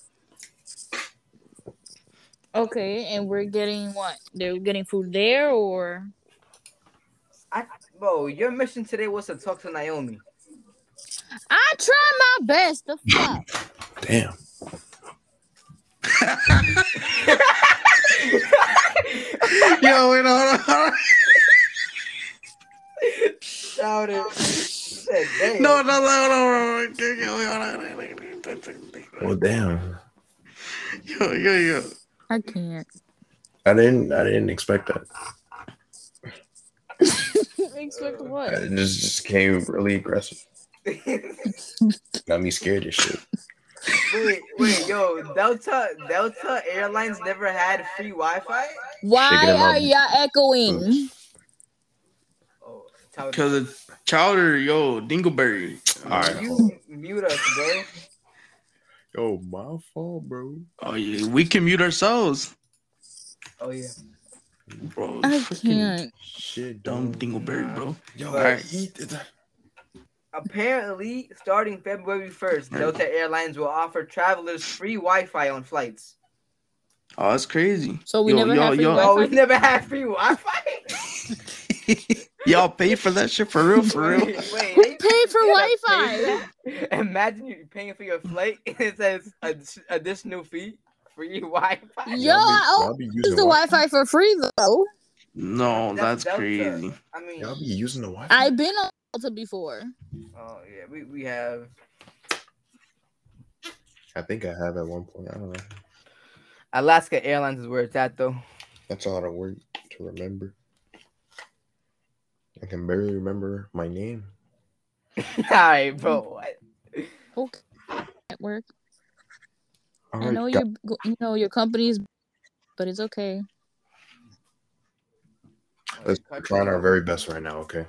[SPEAKER 1] Okay, and we're getting what? They're getting food there or?
[SPEAKER 2] I bro, your mission today was to talk to Naomi.
[SPEAKER 1] I try my best. The fuck.
[SPEAKER 4] Damn.
[SPEAKER 3] Yo, wait, hold on, hold on.
[SPEAKER 2] Shout it. Said, damn.
[SPEAKER 3] No, no, no, no, no.
[SPEAKER 4] Well, damn.
[SPEAKER 3] Yo, yo, yo.
[SPEAKER 1] I can't.
[SPEAKER 4] I didn't. I didn't expect that.
[SPEAKER 1] Expect what?
[SPEAKER 4] It just, just came really aggressive. Got me scared as shit.
[SPEAKER 2] Wait, wait, yo, Delta Delta Airlines never had free Wi-Fi?
[SPEAKER 1] Why
[SPEAKER 4] Shaking them
[SPEAKER 1] are
[SPEAKER 4] up.
[SPEAKER 1] y'all echoing?
[SPEAKER 2] Oh, tell
[SPEAKER 3] Cause it's chowder, yo, Dingleberry.
[SPEAKER 4] All right.
[SPEAKER 2] you mute us, bro.
[SPEAKER 4] Yo, my fault, bro.
[SPEAKER 3] Oh yeah, we can mute ourselves,
[SPEAKER 2] Oh yeah.
[SPEAKER 3] bro.
[SPEAKER 1] I
[SPEAKER 3] freaking
[SPEAKER 1] can't.
[SPEAKER 4] Shit,
[SPEAKER 3] dumb
[SPEAKER 4] dumb.
[SPEAKER 3] Dingleberry, bro.
[SPEAKER 4] Yo,
[SPEAKER 3] All right.
[SPEAKER 4] he did that.
[SPEAKER 2] Apparently, starting February first, Delta Airlines will offer travelers free Wi-Fi on flights.
[SPEAKER 3] Oh, that's crazy.
[SPEAKER 1] So we
[SPEAKER 3] Yo,
[SPEAKER 1] never
[SPEAKER 3] y'all,
[SPEAKER 1] have free
[SPEAKER 3] y'all,
[SPEAKER 2] Oh, we
[SPEAKER 1] Wi-Fi?
[SPEAKER 2] never had free Wi-Fi.
[SPEAKER 3] y'all pay for that shit for real, for real.
[SPEAKER 2] Wait, wait, they
[SPEAKER 1] pay for
[SPEAKER 2] You gotta
[SPEAKER 1] Wi-Fi.
[SPEAKER 2] pay for- Imagine you paying for your flight and it says addi- additional fee, free Wi-Fi.
[SPEAKER 1] Yo,
[SPEAKER 4] Y'all be,
[SPEAKER 1] I
[SPEAKER 4] y'all be
[SPEAKER 1] use
[SPEAKER 4] using
[SPEAKER 1] the
[SPEAKER 4] Wi-Fi?
[SPEAKER 1] Wi-Fi for free though.
[SPEAKER 3] No, that's,
[SPEAKER 2] Delta.
[SPEAKER 3] crazy.
[SPEAKER 2] I mean,
[SPEAKER 4] Y'all be using the Wi-Fi?
[SPEAKER 1] I've been on Delta before.
[SPEAKER 2] oh yeah, we, we have.
[SPEAKER 4] I think I have at one point. I don't know.
[SPEAKER 2] Alaska Airlines is where it's at though.
[SPEAKER 4] That's a lot of work to remember. I can barely remember my name.
[SPEAKER 2] Alright, bro. What?
[SPEAKER 1] Okay. Network.
[SPEAKER 4] All
[SPEAKER 1] I
[SPEAKER 4] right,
[SPEAKER 1] know
[SPEAKER 4] got-
[SPEAKER 1] your you know your company's, but it's okay.
[SPEAKER 4] Let's we're trying our very best right now, okay?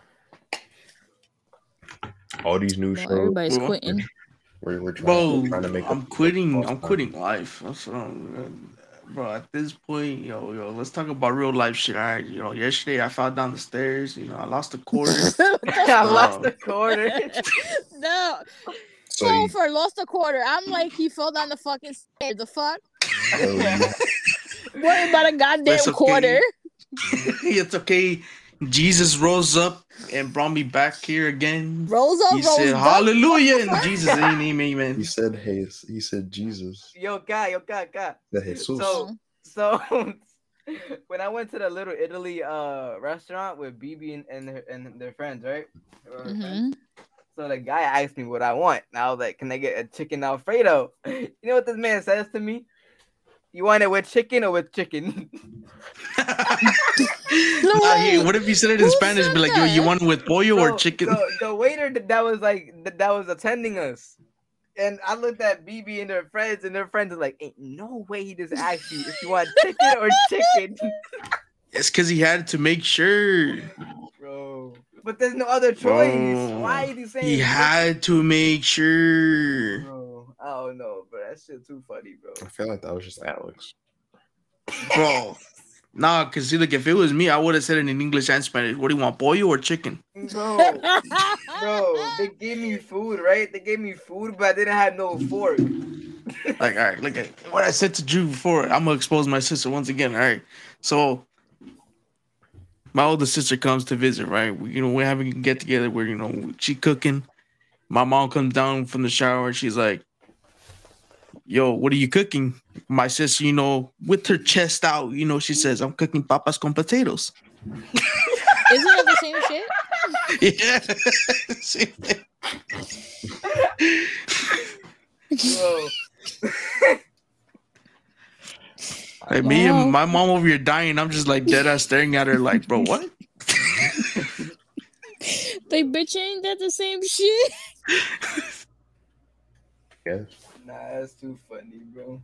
[SPEAKER 4] All these new
[SPEAKER 1] Well,
[SPEAKER 4] shows,
[SPEAKER 1] everybody's
[SPEAKER 3] Well,
[SPEAKER 1] quitting.
[SPEAKER 4] we're, we're, trying,
[SPEAKER 3] Bro,
[SPEAKER 4] we're trying to make.
[SPEAKER 3] I'm
[SPEAKER 4] up-
[SPEAKER 3] quitting.
[SPEAKER 4] lost
[SPEAKER 3] I'm
[SPEAKER 4] time.
[SPEAKER 3] quitting life. That's what I'm, bro. At this point, yo, yo, let's talk about real life shit. All right, you know, yesterday I fell down the stairs. You know, I lost a quarter.
[SPEAKER 2] I lost
[SPEAKER 3] Um,
[SPEAKER 2] a quarter.
[SPEAKER 1] No,
[SPEAKER 4] So you,
[SPEAKER 1] for lost a quarter. I'm like he fell down the fucking stairs. The fuck?
[SPEAKER 4] so you,
[SPEAKER 1] Worry about a goddamn
[SPEAKER 3] That's okay.
[SPEAKER 1] quarter.
[SPEAKER 3] It's okay. Jesus rose up and brought me back here again.
[SPEAKER 1] Rose up,
[SPEAKER 3] He
[SPEAKER 1] rose
[SPEAKER 3] said,
[SPEAKER 1] up.
[SPEAKER 3] "Hallelujah!" in Jesus' name,
[SPEAKER 4] he
[SPEAKER 3] amen.
[SPEAKER 4] said, "Hey," he said, "Jesus."
[SPEAKER 2] Yo, guy, yo, guy, guy.
[SPEAKER 4] The Jesus.
[SPEAKER 2] So, so when I went to the Little Italy uh restaurant with B B and and, her, and their friends, right? Or her friends.
[SPEAKER 1] Mm-hmm.
[SPEAKER 2] So the guy asked me what I want. And I was like, "Can I get a chicken Alfredo?" You know what this man says to me? "You want it with chicken or with chicken?"
[SPEAKER 3] Nah, he- what if you said it in
[SPEAKER 1] Who
[SPEAKER 3] Spanish?
[SPEAKER 1] said
[SPEAKER 3] Be like, "Yo, you
[SPEAKER 1] that?
[SPEAKER 3] want it with pollo or
[SPEAKER 2] So,
[SPEAKER 3] chicken?"
[SPEAKER 2] The, the waiter that, that was like that, that was attending us, and I looked at B B and their friends, and their friends are like, "Ain't no way he just asked you if you want chicken or chicken,
[SPEAKER 3] It's because he had to make sure.
[SPEAKER 2] bro." But there's no other choice.
[SPEAKER 3] Bro,
[SPEAKER 2] Why is he saying
[SPEAKER 3] he had to make sure.
[SPEAKER 2] Bro, I don't know, bro. That shit too funny, bro.
[SPEAKER 4] I feel like that was just Alex.
[SPEAKER 3] Bro, nah, because see, look, if it was me, I would have said it in English and Spanish. What do you want, pollo or chicken?
[SPEAKER 2] Bro, bro, they gave me food, right? They gave me food, but I didn't have no fork.
[SPEAKER 3] Like, all right, look at what I said to Drew before. I'm gonna expose my sister once again. All right, so my older sister comes to visit. Right, we, you know, we're having a get together where you know she cooking. My mom comes down from the shower. She's like, "Yo, what are you cooking?" My sister, you know, with her chest out, you know, she says, "I'm cooking papas con potatoes."
[SPEAKER 1] Isn't it the same shit?
[SPEAKER 3] Yeah.
[SPEAKER 2] Bro,
[SPEAKER 3] Like me
[SPEAKER 1] Wow.
[SPEAKER 3] and my mom over here dying. I'm just like dead ass staring at her like, bro, what?
[SPEAKER 1] They bitch ain't that the same shit?
[SPEAKER 4] Yes.
[SPEAKER 2] nah, that's too funny, bro.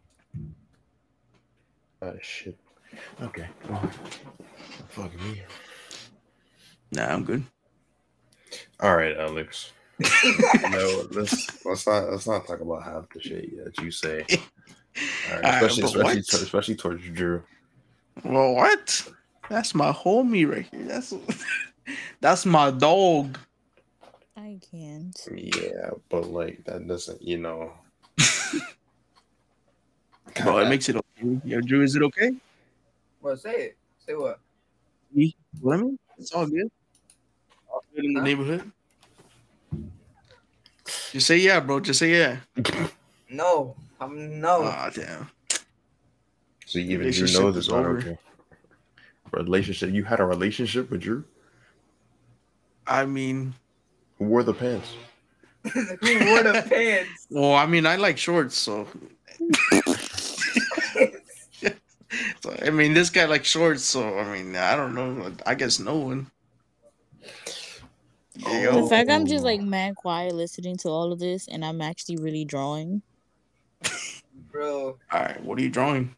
[SPEAKER 4] Ah, shit. Okay. Well, fuck me.
[SPEAKER 3] Nah, I'm good.
[SPEAKER 4] All right, Alex. No, let's let's not let's not talk about half the shit that you say. All right,
[SPEAKER 3] All right,
[SPEAKER 4] especially
[SPEAKER 3] but
[SPEAKER 4] especially,
[SPEAKER 3] what?
[SPEAKER 4] to- especially towards Drew.
[SPEAKER 3] Well, what? That's my homie right here. That's that's my dog.
[SPEAKER 1] I can't.
[SPEAKER 4] Yeah, but like that doesn't, you know.
[SPEAKER 3] Bro, it makes it okay. Yo, Drew, is it okay?
[SPEAKER 2] Well, say it. Say what?
[SPEAKER 3] Me? What I mean? It's all good. All good in the
[SPEAKER 2] Huh?
[SPEAKER 3] neighborhood. Just say yeah, bro. Just say yeah.
[SPEAKER 2] No, I'm no.
[SPEAKER 3] Ah, damn.
[SPEAKER 4] So even Drew
[SPEAKER 3] Relationship
[SPEAKER 4] knows
[SPEAKER 3] is
[SPEAKER 4] it's not
[SPEAKER 3] over.
[SPEAKER 4] okay. Relationship? You had a relationship with Drew?
[SPEAKER 3] I mean,
[SPEAKER 4] Who wore the pants?
[SPEAKER 2] Who wore the pants?
[SPEAKER 3] well, I mean, I like shorts, so. So, I mean, this guy likes shorts, so I mean, I don't know. I guess no one. There you
[SPEAKER 1] The
[SPEAKER 3] go.
[SPEAKER 1] fact I'm just like mad quiet listening to all of this and I'm actually really drawing.
[SPEAKER 2] Bro,
[SPEAKER 3] All right, what are you drawing?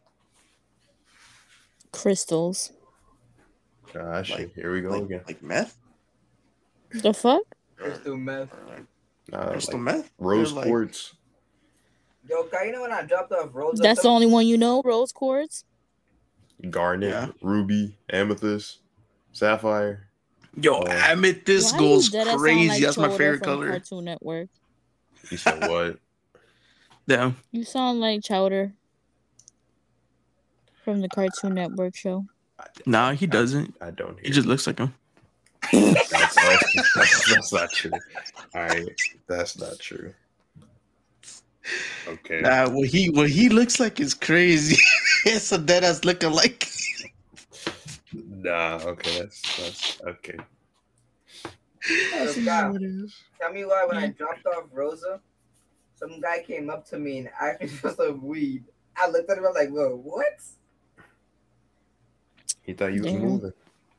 [SPEAKER 1] Crystals.
[SPEAKER 4] Gosh,
[SPEAKER 3] Like-
[SPEAKER 4] here we go
[SPEAKER 3] Like,
[SPEAKER 4] again.
[SPEAKER 3] like meth?
[SPEAKER 1] The fuck?
[SPEAKER 2] crystal meth.
[SPEAKER 3] Or like
[SPEAKER 4] Nah,
[SPEAKER 3] crystal
[SPEAKER 4] like
[SPEAKER 3] meth?
[SPEAKER 4] rose
[SPEAKER 3] Or like-
[SPEAKER 4] quartz,
[SPEAKER 2] Yo, Kai, you know when I dropped off rolls?
[SPEAKER 1] That's the only one you know, rose quartz?
[SPEAKER 4] garnet,
[SPEAKER 3] Yeah.
[SPEAKER 4] ruby, amethyst, sapphire.
[SPEAKER 3] Yo,
[SPEAKER 4] Oh.
[SPEAKER 3] amethyst
[SPEAKER 1] Why you
[SPEAKER 3] goes
[SPEAKER 1] dead ass sound
[SPEAKER 3] crazy.
[SPEAKER 1] like
[SPEAKER 3] That's my
[SPEAKER 1] Chowder
[SPEAKER 3] favorite
[SPEAKER 1] from
[SPEAKER 3] color.
[SPEAKER 1] Cartoon Network.
[SPEAKER 4] You said what?
[SPEAKER 3] Damn.
[SPEAKER 1] You sound like Chowder from the Cartoon Network show.
[SPEAKER 3] Nah, he doesn't.
[SPEAKER 4] I don't hear.
[SPEAKER 3] He just looks like him.
[SPEAKER 4] That's, also, that's, that's not true. All right, that's not true. Okay.
[SPEAKER 3] Nah, what he what he looks like is crazy. It's a dead ass looking like.
[SPEAKER 4] Nah. Okay. That's that's okay.
[SPEAKER 2] Oh,
[SPEAKER 3] See
[SPEAKER 2] God.
[SPEAKER 3] how it is.
[SPEAKER 2] Tell me why when I dropped off Rosa, some guy came up to me and asked me for some weed. I looked at him, I was like, whoa, what?
[SPEAKER 4] He thought you was
[SPEAKER 1] Damn.
[SPEAKER 4] moving.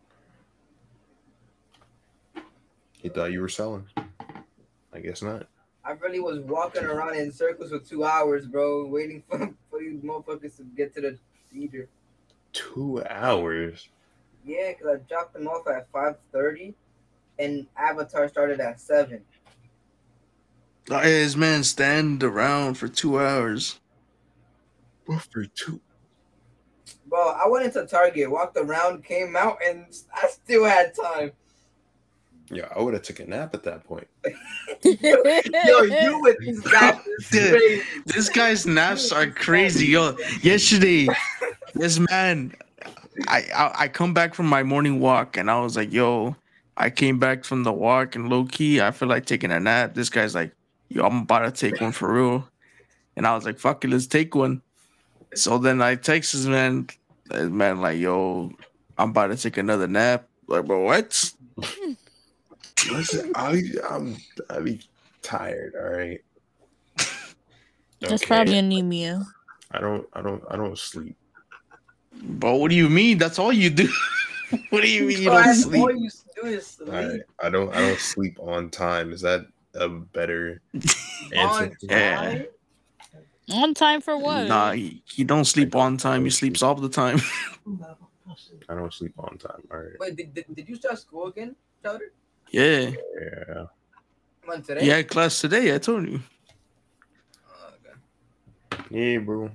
[SPEAKER 4] He thought you were selling. I guess not.
[SPEAKER 2] I really was walking around in circles for two hours, bro, waiting for, for these motherfuckers to get to the theater.
[SPEAKER 4] Two hours.
[SPEAKER 2] Yeah, because I dropped them off at five thirty, and Avatar started at seven.
[SPEAKER 3] Like, this man stand around for two hours.
[SPEAKER 4] What for two?
[SPEAKER 2] Bro, I went into Target, walked around, came out, and I still had time.
[SPEAKER 4] Yeah, I would have took a nap at that point.
[SPEAKER 2] Yo, you with these guys is
[SPEAKER 3] Dude,
[SPEAKER 2] crazy.
[SPEAKER 3] This guy's naps are crazy. Yo, yesterday, this man, I, I I come back from my morning walk and I was like, yo, I came back from the walk and low key, I feel like taking a nap. This guy's like, yo, I'm about to take one for real. And I was like, fuck it, let's take one. So then I text this man, this man like, yo, I'm about to take another nap. Like, bro, what?
[SPEAKER 4] Listen, I, I'm I be tired. All right.
[SPEAKER 1] That's
[SPEAKER 4] Okay.
[SPEAKER 1] probably anemia.
[SPEAKER 4] I don't. I don't. I don't sleep.
[SPEAKER 3] Bro, what do you mean? That's all you do. What do you mean you
[SPEAKER 2] Bro,
[SPEAKER 3] don't
[SPEAKER 2] that's
[SPEAKER 3] sleep?
[SPEAKER 2] all you do is sleep.
[SPEAKER 4] All right. I don't. I don't sleep on time. Is that a better answer?
[SPEAKER 2] On
[SPEAKER 3] Yeah.
[SPEAKER 2] time?
[SPEAKER 1] On time for what?
[SPEAKER 3] Nah, he, he don't sleep on time. He sleeps all the time.
[SPEAKER 4] I don't sleep on time. All right.
[SPEAKER 2] Wait, did, did, did you start school again, Chowder?
[SPEAKER 3] Yeah.
[SPEAKER 4] Yeah.
[SPEAKER 2] When today?
[SPEAKER 3] He had class today, I told you.
[SPEAKER 2] Oh, okay.
[SPEAKER 4] Yeah, bro.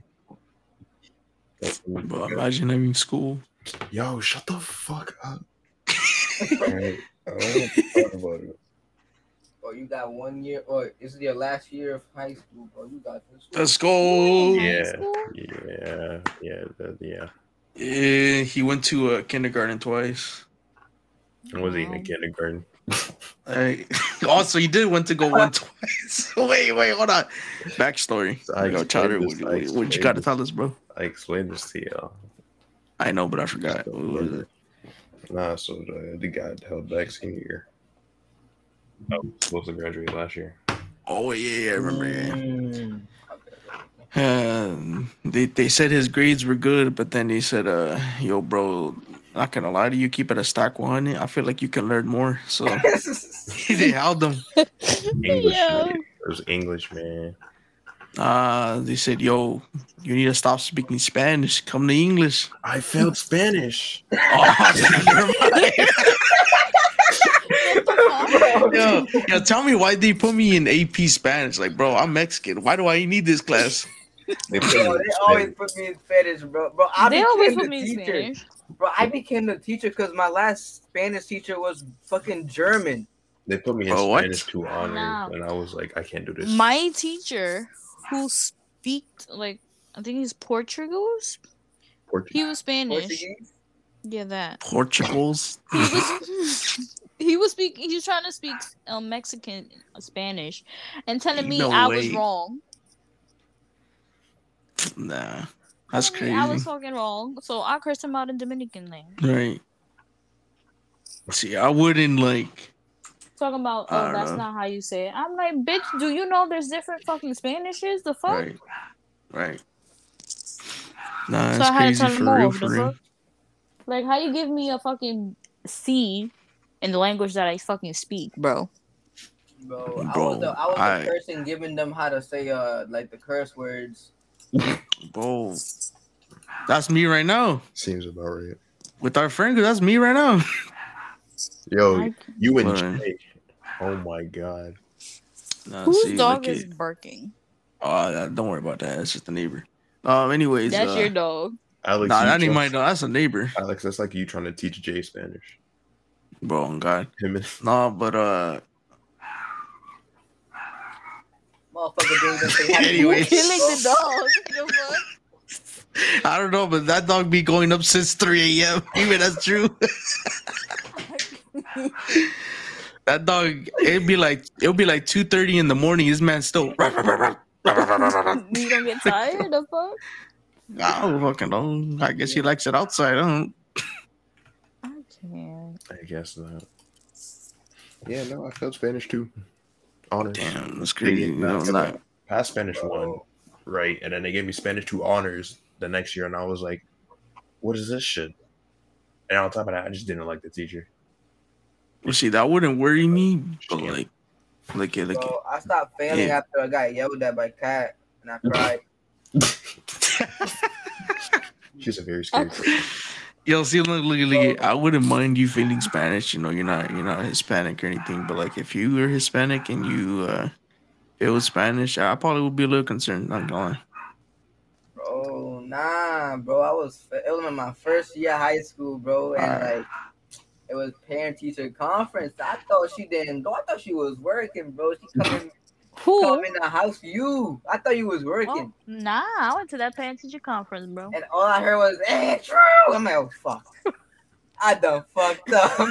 [SPEAKER 3] But imagine having school.
[SPEAKER 4] Yo, shut the fuck up. All right. I don't want to talk about it.
[SPEAKER 2] Oh, you got one year, or is it your last year of high school, bro? You got this.
[SPEAKER 3] Let's go.
[SPEAKER 1] High
[SPEAKER 4] Yeah.
[SPEAKER 1] school?
[SPEAKER 4] Yeah. Yeah. That, yeah.
[SPEAKER 3] Yeah, he went to uh, kindergarten twice.
[SPEAKER 4] I wasn't even
[SPEAKER 1] Wow.
[SPEAKER 4] in kindergarten.
[SPEAKER 3] Hey, also, he did went to go one twice. wait, wait, hold on. Backstory.
[SPEAKER 4] So I
[SPEAKER 3] Yo,
[SPEAKER 4] explained
[SPEAKER 3] Chowder,
[SPEAKER 4] this-
[SPEAKER 3] what,
[SPEAKER 4] I
[SPEAKER 3] what, what you
[SPEAKER 4] explained
[SPEAKER 3] got to
[SPEAKER 4] this.
[SPEAKER 3] tell us, bro?
[SPEAKER 4] I explained this to y'all.
[SPEAKER 3] I know, but I forgot. What was it?
[SPEAKER 4] Nah, so the, the guy held back senior year. I was supposed to graduate last year.
[SPEAKER 3] Oh, yeah, yeah, I remember. Yeah.
[SPEAKER 2] Mm.
[SPEAKER 3] Um, they they said his grades were good, but then they said, "Uh, yo, bro, not gonna lie to you, keep it a stack one hundred. I feel like you can learn more." So they held him.
[SPEAKER 4] English,
[SPEAKER 1] Yeah.
[SPEAKER 4] man. It was English, man.
[SPEAKER 3] Uh, they said, "Yo, you need to stop speaking Spanish. Come to English."
[SPEAKER 4] I failed Spanish.
[SPEAKER 3] Oh, never mind. yo, yo, tell me why they put me in A P Spanish? Like, bro, I'm Mexican. Why do I need this class?
[SPEAKER 4] They put
[SPEAKER 2] Bro,
[SPEAKER 4] me
[SPEAKER 2] they
[SPEAKER 4] in
[SPEAKER 2] always
[SPEAKER 4] Spanish.
[SPEAKER 2] put me in Spanish, bro. Bro, I
[SPEAKER 1] They
[SPEAKER 2] became
[SPEAKER 1] always
[SPEAKER 2] the
[SPEAKER 1] put me in
[SPEAKER 2] teacher.
[SPEAKER 1] Spanish.
[SPEAKER 2] Bro, I became the teacher because my last Spanish teacher was fucking German.
[SPEAKER 4] They put me in
[SPEAKER 3] Bro, what?
[SPEAKER 4] Spanish to honor,
[SPEAKER 1] Nah.
[SPEAKER 4] and I was like, I can't do this.
[SPEAKER 1] My teacher, who speaked like I think he's Portuguese.
[SPEAKER 4] Portuguese.
[SPEAKER 1] He was Spanish.
[SPEAKER 2] Portuguese?
[SPEAKER 1] Yeah, that.
[SPEAKER 3] Portugals.
[SPEAKER 1] He was he was speaking. He was trying to speak um, Mexican uh, Spanish, and telling me
[SPEAKER 3] No
[SPEAKER 1] I was
[SPEAKER 3] way.
[SPEAKER 1] wrong.
[SPEAKER 3] Nah, that's
[SPEAKER 1] Telling me I was
[SPEAKER 3] crazy.
[SPEAKER 1] fucking wrong. So I cursed him out in Dominican land.
[SPEAKER 3] Right. See, I wouldn't like.
[SPEAKER 1] Talking about,
[SPEAKER 3] I
[SPEAKER 1] oh,
[SPEAKER 3] don't
[SPEAKER 1] that's
[SPEAKER 3] know.
[SPEAKER 1] not how you say it. I'm like, bitch, do you know there's different fucking Spanishes? The fuck?
[SPEAKER 3] Right. Right. Nah,
[SPEAKER 1] So
[SPEAKER 3] that's
[SPEAKER 1] I had to
[SPEAKER 3] crazy
[SPEAKER 1] tell him
[SPEAKER 3] for real.
[SPEAKER 1] off.
[SPEAKER 3] For
[SPEAKER 1] The
[SPEAKER 3] real.
[SPEAKER 1] fuck? Like, how you give me a fucking C in the language that I fucking speak, bro?
[SPEAKER 2] Bro, I
[SPEAKER 3] Bro,
[SPEAKER 2] was the, I was
[SPEAKER 3] I-
[SPEAKER 2] the person giving them how to say uh like the curse words.
[SPEAKER 3] Bro, that's me right now
[SPEAKER 4] Seems about right.
[SPEAKER 3] with our friend. That's me right now.
[SPEAKER 4] Yo,
[SPEAKER 1] I-
[SPEAKER 4] you and
[SPEAKER 3] Fine.
[SPEAKER 4] Jay. Oh my god.
[SPEAKER 3] Nah,
[SPEAKER 1] Whose
[SPEAKER 3] see,
[SPEAKER 1] dog
[SPEAKER 3] look
[SPEAKER 1] is
[SPEAKER 3] it-
[SPEAKER 1] barking?
[SPEAKER 3] Oh, that- don't worry about that. It's just a neighbor. Um. Anyways,
[SPEAKER 1] That's
[SPEAKER 3] uh,
[SPEAKER 1] your dog.
[SPEAKER 4] Alex,
[SPEAKER 3] Nah,
[SPEAKER 4] you
[SPEAKER 3] that ain't
[SPEAKER 4] try-
[SPEAKER 3] my dog. That's a neighbor,
[SPEAKER 4] Alex, that's like you trying to teach Jay Spanish.
[SPEAKER 3] bro. On God.
[SPEAKER 4] Him and
[SPEAKER 3] No, but uh.
[SPEAKER 2] Motherfucker didn't even say happy
[SPEAKER 3] Anyways.
[SPEAKER 1] Killing the dog. The fuck?
[SPEAKER 3] I don't know, but that dog be going up since three a.m. Even that's true. That dog, it'd be like it'll be like two thirty in the morning. This man's still.
[SPEAKER 1] You don't get tired of fuck?
[SPEAKER 3] I don't fucking know. I guess he likes it outside. I don't.
[SPEAKER 1] I can't.
[SPEAKER 4] I guess not. Yeah, no, I failed Spanish too. Honors.
[SPEAKER 3] Damn, that's crazy. You know,
[SPEAKER 4] I
[SPEAKER 3] not.
[SPEAKER 4] passed Spanish one, right, and then they gave me Spanish two honors the next year, and I was like, "What is this shit?" And on top of that, I just didn't like the teacher.
[SPEAKER 3] Well, see, that wouldn't worry me, but like, look at, look
[SPEAKER 2] Bro, I stopped failing
[SPEAKER 3] Yeah.
[SPEAKER 2] after I got yelled at by Kat, and I cried.
[SPEAKER 4] She's a very scary person.
[SPEAKER 3] Yo, see, look, look, look, I wouldn't mind you feeling Spanish. You know, you're not, you're not Hispanic or anything. But like, if you were Hispanic and you uh, feel Spanish, I probably would be a little concerned. Not gonna lie.
[SPEAKER 2] Bro, nah, bro. I was it was in my first year of high school, bro, and
[SPEAKER 3] Alright.
[SPEAKER 2] like it was parent teacher conference. I thought she didn't go. I thought she was working, bro. She coming
[SPEAKER 1] Who?
[SPEAKER 2] come in the house. You, I thought you was
[SPEAKER 1] Oh,
[SPEAKER 2] working,
[SPEAKER 1] nah, I went to that parent teacher conference, bro.
[SPEAKER 2] and all I heard was "Hey, true." I'm like, oh fuck, I done fucked up,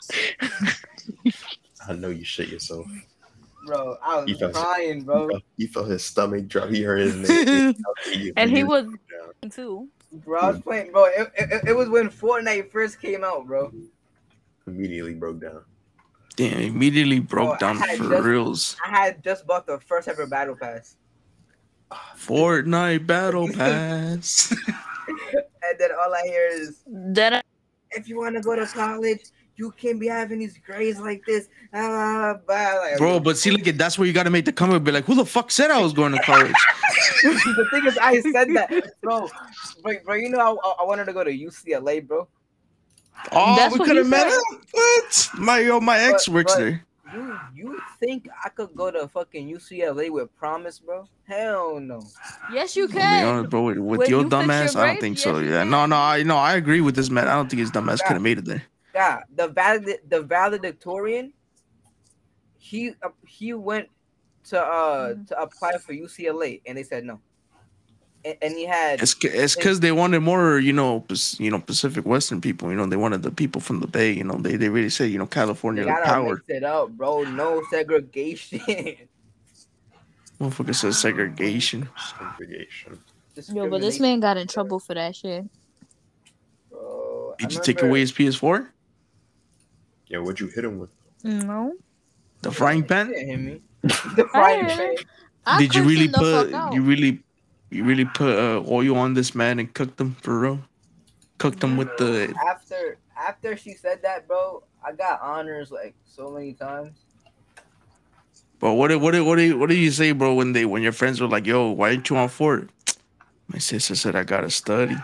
[SPEAKER 4] I know you shit yourself.
[SPEAKER 2] bro. I was
[SPEAKER 4] You felt-
[SPEAKER 2] crying, bro.
[SPEAKER 4] You felt his stomach drop. He heard his name.
[SPEAKER 1] And he
[SPEAKER 4] You-
[SPEAKER 1] was too.
[SPEAKER 2] Bro, I was playing, bro. It, it, it was when Fortnite first came out, bro.
[SPEAKER 4] immediately broke down.
[SPEAKER 3] Damn, immediately broke
[SPEAKER 2] Bro, I
[SPEAKER 3] down
[SPEAKER 2] had
[SPEAKER 3] for
[SPEAKER 2] just-
[SPEAKER 3] reals.
[SPEAKER 2] I had just bought the first ever battle pass,
[SPEAKER 3] Fortnite Battle Pass.
[SPEAKER 2] and then all I hear is,
[SPEAKER 1] That I-
[SPEAKER 2] if you want to go to college, you can't be having these grades like this. Ah, blah, like,
[SPEAKER 3] Bro, but see, look at that's where you got to make the comment. Be like, who the fuck said I was going to college?
[SPEAKER 2] the thing is, I said that, bro. Bro, bro you know, I, I wanted to go to U C L A, bro.
[SPEAKER 3] Oh,
[SPEAKER 1] That's
[SPEAKER 3] we
[SPEAKER 1] what
[SPEAKER 3] could have
[SPEAKER 1] he
[SPEAKER 3] met
[SPEAKER 1] said.
[SPEAKER 3] up. What? My yo, my ex
[SPEAKER 2] But-
[SPEAKER 3] works
[SPEAKER 2] but-
[SPEAKER 3] there.
[SPEAKER 2] You you think I could go to fucking U C L A with promise, bro? Hell no.
[SPEAKER 1] yes, you
[SPEAKER 3] To be
[SPEAKER 1] can.
[SPEAKER 3] honest, bro, with, with
[SPEAKER 1] When
[SPEAKER 3] your
[SPEAKER 1] you fix your
[SPEAKER 3] dumbass, I don't
[SPEAKER 1] grades,
[SPEAKER 3] think
[SPEAKER 1] yes,
[SPEAKER 3] so.
[SPEAKER 1] you
[SPEAKER 3] Yeah,
[SPEAKER 1] can.
[SPEAKER 3] no, no, I no, I agree with this man. I don't think his dumbass
[SPEAKER 2] Yeah.
[SPEAKER 3] could have made it there.
[SPEAKER 2] Yeah, the valid the valedictorian, he uh, he went to uh to apply for U C L A, and they said no. And, and he had
[SPEAKER 3] It's c- it's because they wanted more, you know, Pac- you know, Pacific Western people. You know, they wanted the people from the Bay. You know, they they really say, you know,
[SPEAKER 2] they
[SPEAKER 3] California
[SPEAKER 2] gotta
[SPEAKER 3] power.
[SPEAKER 2] mix it up, bro. No segregation.
[SPEAKER 3] Motherfucker says segregation.
[SPEAKER 4] Segregation.
[SPEAKER 1] Yo, but this man got in trouble for that shit.
[SPEAKER 2] Bro, I
[SPEAKER 3] Did you take
[SPEAKER 2] remember-
[SPEAKER 3] away his P S four?
[SPEAKER 4] Yeah, what'd you hit him with?
[SPEAKER 1] No.
[SPEAKER 3] The frying
[SPEAKER 2] He
[SPEAKER 3] pan?
[SPEAKER 2] didn't hit me. The frying
[SPEAKER 1] I-
[SPEAKER 2] pan.
[SPEAKER 1] I
[SPEAKER 3] Did you
[SPEAKER 1] cursed
[SPEAKER 3] really
[SPEAKER 1] him the
[SPEAKER 3] put
[SPEAKER 1] fuck out.
[SPEAKER 3] you really you really put uh, oil on this man and cooked him for real? Cooked him with the
[SPEAKER 2] After after she said that, bro, I got honors like so many times.
[SPEAKER 3] But what did what did what did what did you say, bro? When they when your friends were like, "Yo, why ain't you on Fort?" My sister said, "I gotta study."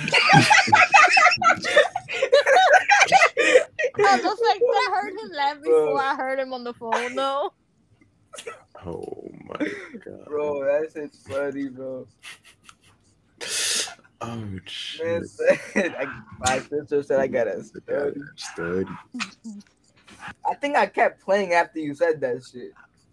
[SPEAKER 1] Oh, the fact that I heard him laugh before I heard him on the phone, though.
[SPEAKER 4] Oh my god.
[SPEAKER 2] Bro, that shit's funny, bro.
[SPEAKER 4] Oh
[SPEAKER 2] Man
[SPEAKER 4] shit.
[SPEAKER 2] said, I, my sister said I gotta study.
[SPEAKER 4] Study.
[SPEAKER 2] I think I kept playing after you said that shit.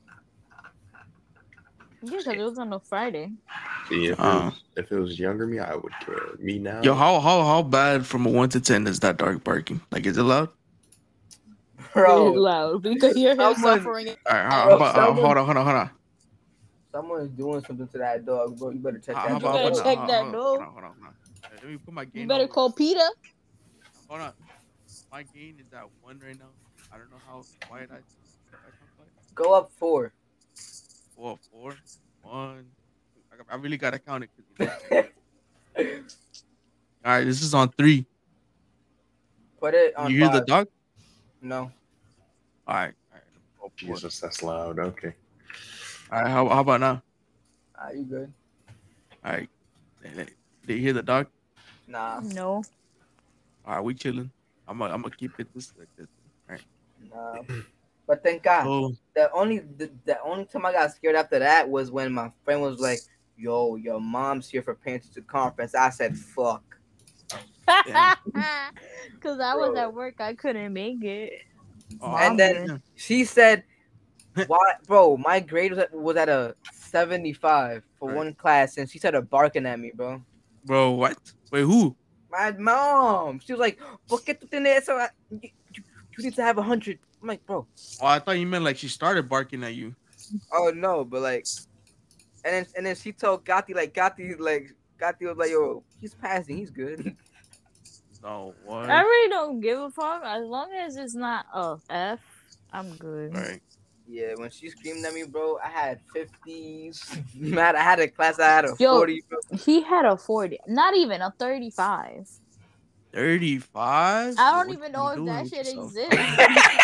[SPEAKER 1] Yeah, because it was on a Friday.
[SPEAKER 4] See, if, it
[SPEAKER 3] Uh.
[SPEAKER 4] was, if it was younger me, I would care. Me now.
[SPEAKER 3] Yo, how how how bad from a one to ten is that dog barking? Like, is it loud?
[SPEAKER 1] Really
[SPEAKER 2] Bro,
[SPEAKER 1] loud. We could hear him
[SPEAKER 2] Someone-
[SPEAKER 1] suffering.
[SPEAKER 3] All right, how,
[SPEAKER 2] Bro,
[SPEAKER 3] about, uh,
[SPEAKER 2] someone-
[SPEAKER 3] hold on, hold on, hold on.
[SPEAKER 2] someone's doing something to that dog, bro. You better check
[SPEAKER 3] How,
[SPEAKER 2] that
[SPEAKER 3] how
[SPEAKER 2] dog.
[SPEAKER 3] about,
[SPEAKER 1] better
[SPEAKER 3] hold on,
[SPEAKER 1] check
[SPEAKER 3] hold
[SPEAKER 1] that
[SPEAKER 3] on,
[SPEAKER 1] dog.
[SPEAKER 3] hold on, hold on, hold on. Let me put my gain.
[SPEAKER 1] You better
[SPEAKER 3] over.
[SPEAKER 1] call Peter.
[SPEAKER 3] Hold on. My gain is at one right now. I don't know how quiet I. If I come quiet.
[SPEAKER 2] Go up four.
[SPEAKER 3] Four, four, one. I, I really gotta count it. 'cause, you know. All right, this is on three.
[SPEAKER 2] Put it on
[SPEAKER 3] You hear the
[SPEAKER 2] five.
[SPEAKER 3] dog?
[SPEAKER 2] No.
[SPEAKER 3] All right, all right. All
[SPEAKER 4] Jesus, that's loud. Okay.
[SPEAKER 3] right. How, how about now?
[SPEAKER 2] Ah, you good?
[SPEAKER 3] All right. Did you hear the dog?
[SPEAKER 2] Nah,
[SPEAKER 1] No.
[SPEAKER 3] All right, we chilling. I'm gonna I'm gonna keep it this like this.
[SPEAKER 2] nah. But thank God.
[SPEAKER 3] Oh,
[SPEAKER 2] The only the, the only time I got scared after that was when my friend was like, "Yo, your mom's here for parents to conference." I said, "Fuck."
[SPEAKER 3] Damn.
[SPEAKER 1] Because I was
[SPEAKER 2] Bro.
[SPEAKER 1] at work. I couldn't make it.
[SPEAKER 3] oh,
[SPEAKER 2] And then-
[SPEAKER 3] yeah.
[SPEAKER 2] She said, "Why, bro? My grade was at, was at a seventy-five for
[SPEAKER 3] Right.
[SPEAKER 2] one class, and she started barking at me, bro.
[SPEAKER 3] Bro, what? Wait, who?
[SPEAKER 2] My mom. She was like, "¿Por qué tú tienes eso? You, you, you need to have a hundred. I'm like, bro.
[SPEAKER 3] Oh, I thought you meant like she started barking at you.
[SPEAKER 2] Oh no, but like, and then and then she told Gotti like Gotti like Gotti was like, yo, he's passing, he's good.
[SPEAKER 3] Oh, what?
[SPEAKER 1] I really don't give a fuck as long as it's not a F. I'm good.
[SPEAKER 3] Right.
[SPEAKER 2] Yeah, when she screamed at me, bro, I had fifties. Man, I had a class. I had a
[SPEAKER 1] Yo.
[SPEAKER 2] forty. Bro.
[SPEAKER 1] He had a forty, not even a thirty-five.
[SPEAKER 3] thirty-five?
[SPEAKER 1] I don't
[SPEAKER 3] What
[SPEAKER 1] even
[SPEAKER 3] you
[SPEAKER 1] know if
[SPEAKER 3] doing
[SPEAKER 1] that
[SPEAKER 3] with
[SPEAKER 1] shit
[SPEAKER 3] yourself?
[SPEAKER 1] exists.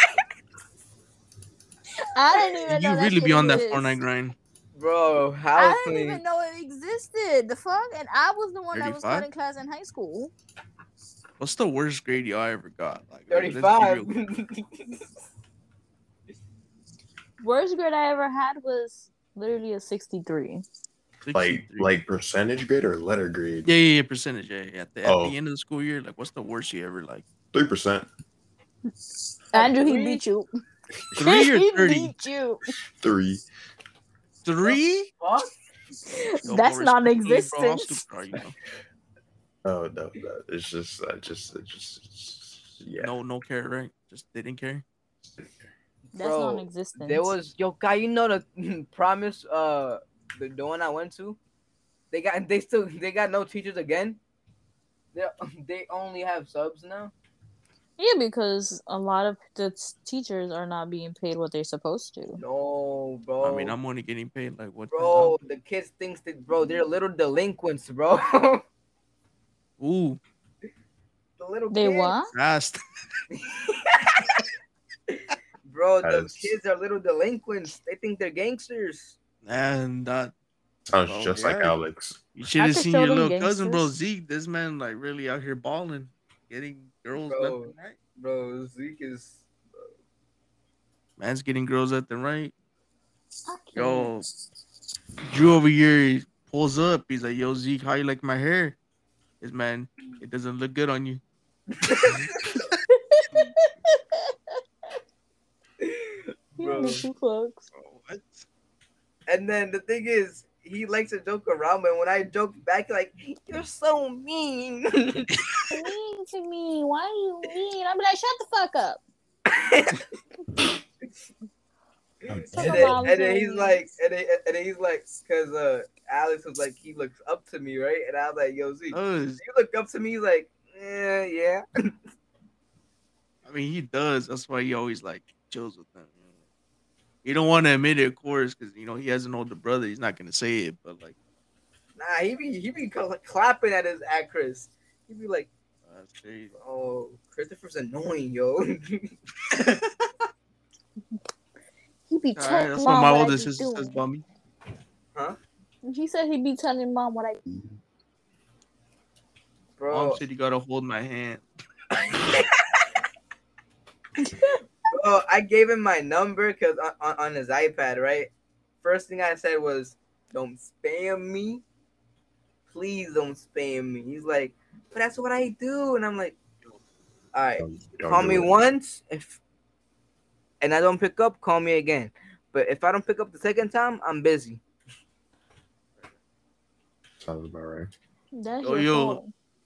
[SPEAKER 1] I didn't even know
[SPEAKER 3] You
[SPEAKER 1] that
[SPEAKER 3] really
[SPEAKER 1] shit
[SPEAKER 3] be on that
[SPEAKER 1] exists.
[SPEAKER 3] Fortnite grind.
[SPEAKER 2] Bro, how
[SPEAKER 1] I
[SPEAKER 2] was
[SPEAKER 1] didn't
[SPEAKER 2] playing?
[SPEAKER 1] even know it existed. The fuck? And I was the one that was
[SPEAKER 3] thirty-five?
[SPEAKER 1] cutting class in high school.
[SPEAKER 3] What's the worst grade y'all ever got? Like, let's be
[SPEAKER 2] thirty-five.
[SPEAKER 3] real.
[SPEAKER 1] Worst grade I ever had was literally a sixty-three.
[SPEAKER 4] Like
[SPEAKER 3] sixty-three.
[SPEAKER 4] like percentage grade or letter grade?
[SPEAKER 3] Yeah, yeah, yeah, percentage. Yeah, yeah. At the, at
[SPEAKER 4] Oh.
[SPEAKER 3] the end of the school year, like, what's the worst you ever like?
[SPEAKER 4] Three percent.
[SPEAKER 1] Andrew, he
[SPEAKER 2] three?
[SPEAKER 1] beat you.
[SPEAKER 3] Three or
[SPEAKER 1] he
[SPEAKER 3] thirty?
[SPEAKER 1] beat you.
[SPEAKER 4] Three.
[SPEAKER 3] Three?
[SPEAKER 2] Fuck?
[SPEAKER 3] Yo,
[SPEAKER 1] That's
[SPEAKER 3] bro, respectfully, bro, how
[SPEAKER 1] non-existent.
[SPEAKER 3] stupid are you? Know?
[SPEAKER 4] Oh no, no. It's just I just it just it's- yeah.
[SPEAKER 3] No, no care, right? Just they didn't care.
[SPEAKER 1] That's
[SPEAKER 2] Bro,
[SPEAKER 1] non-existent.
[SPEAKER 2] There was yo guy, you know the promise uh the, the one I went to? They got they still they got no teachers again. They they only have subs now.
[SPEAKER 1] Yeah, because a lot of the t- teachers are not being paid what they're supposed to.
[SPEAKER 2] No, bro.
[SPEAKER 3] I mean, I'm only getting paid like what?
[SPEAKER 2] bro, the kids thinks that bro, they're little delinquents, bro.
[SPEAKER 3] Ooh,
[SPEAKER 2] the little
[SPEAKER 1] They
[SPEAKER 2] kids.
[SPEAKER 1] what?
[SPEAKER 3] fast.
[SPEAKER 2] Bro, the
[SPEAKER 4] That's-
[SPEAKER 2] kids are little delinquents. They think they're gangsters.
[SPEAKER 3] And that
[SPEAKER 4] Sounds
[SPEAKER 3] Oh,
[SPEAKER 4] just like
[SPEAKER 3] yeah.
[SPEAKER 4] Alex.
[SPEAKER 3] you should have
[SPEAKER 1] could
[SPEAKER 3] seen
[SPEAKER 1] show
[SPEAKER 3] your
[SPEAKER 1] them
[SPEAKER 3] little cousin, bro.
[SPEAKER 1] gangsters.
[SPEAKER 3] Zeke, this man like really out here balling, getting girls
[SPEAKER 2] Bro.
[SPEAKER 3] left and right.
[SPEAKER 2] Bro, Zeke is
[SPEAKER 3] Man's getting girls left and right.
[SPEAKER 1] I can't.
[SPEAKER 3] Yo, Drew over here pulls up. He's like, "Yo, Zeke, how you like my hair?" His man, it doesn't look good on you.
[SPEAKER 1] He
[SPEAKER 2] bro.
[SPEAKER 1] only two fucks.
[SPEAKER 3] What?
[SPEAKER 2] And then the thing is, he likes to joke around, but when I joke back, like, you're so mean.
[SPEAKER 1] Mean to me. Why are you mean? I'm like, shut the fuck up.
[SPEAKER 2] and,
[SPEAKER 1] Talk
[SPEAKER 2] then,
[SPEAKER 1] about
[SPEAKER 2] and then
[SPEAKER 1] me.
[SPEAKER 2] he's like, and then, and then he's like, because uh, Alex was like, he looks up to me, right? And I was like, yo, Zeke,
[SPEAKER 3] Does.
[SPEAKER 2] you look up to me? He's like, yeah, yeah.
[SPEAKER 3] I mean, he does. That's why he always like chills with them. You know? He don't want to admit it, of course, because you know he has an older brother. He's not gonna say it, but like,
[SPEAKER 2] Nah, he be he be cl- clapping at his at Chris. He be like,
[SPEAKER 3] uh, that's crazy.
[SPEAKER 2] oh, Christopher's annoying, yo.
[SPEAKER 1] He be
[SPEAKER 3] All right,
[SPEAKER 1] telling
[SPEAKER 3] that's
[SPEAKER 1] mom
[SPEAKER 3] what my
[SPEAKER 1] what I
[SPEAKER 3] oldest
[SPEAKER 1] be
[SPEAKER 3] sister says
[SPEAKER 1] doing.
[SPEAKER 3] about me.
[SPEAKER 1] He said he be telling mom what I.
[SPEAKER 2] Bro,
[SPEAKER 3] Mom said you gotta hold my hand.
[SPEAKER 2] bro, I gave him my number because on, on, on his iPad, right? First thing I said was, don't spam me. Please don't spam me. He's like, but that's what I do. And I'm like, all right,
[SPEAKER 4] Don't- don't
[SPEAKER 2] call
[SPEAKER 4] do
[SPEAKER 2] me
[SPEAKER 4] it.
[SPEAKER 2] once. If and I don't pick up, call me again. But if I don't pick up the second time, I'm busy.
[SPEAKER 4] Sounds about right.
[SPEAKER 1] That's
[SPEAKER 3] Yo,
[SPEAKER 1] your
[SPEAKER 3] yo.
[SPEAKER 1] fault.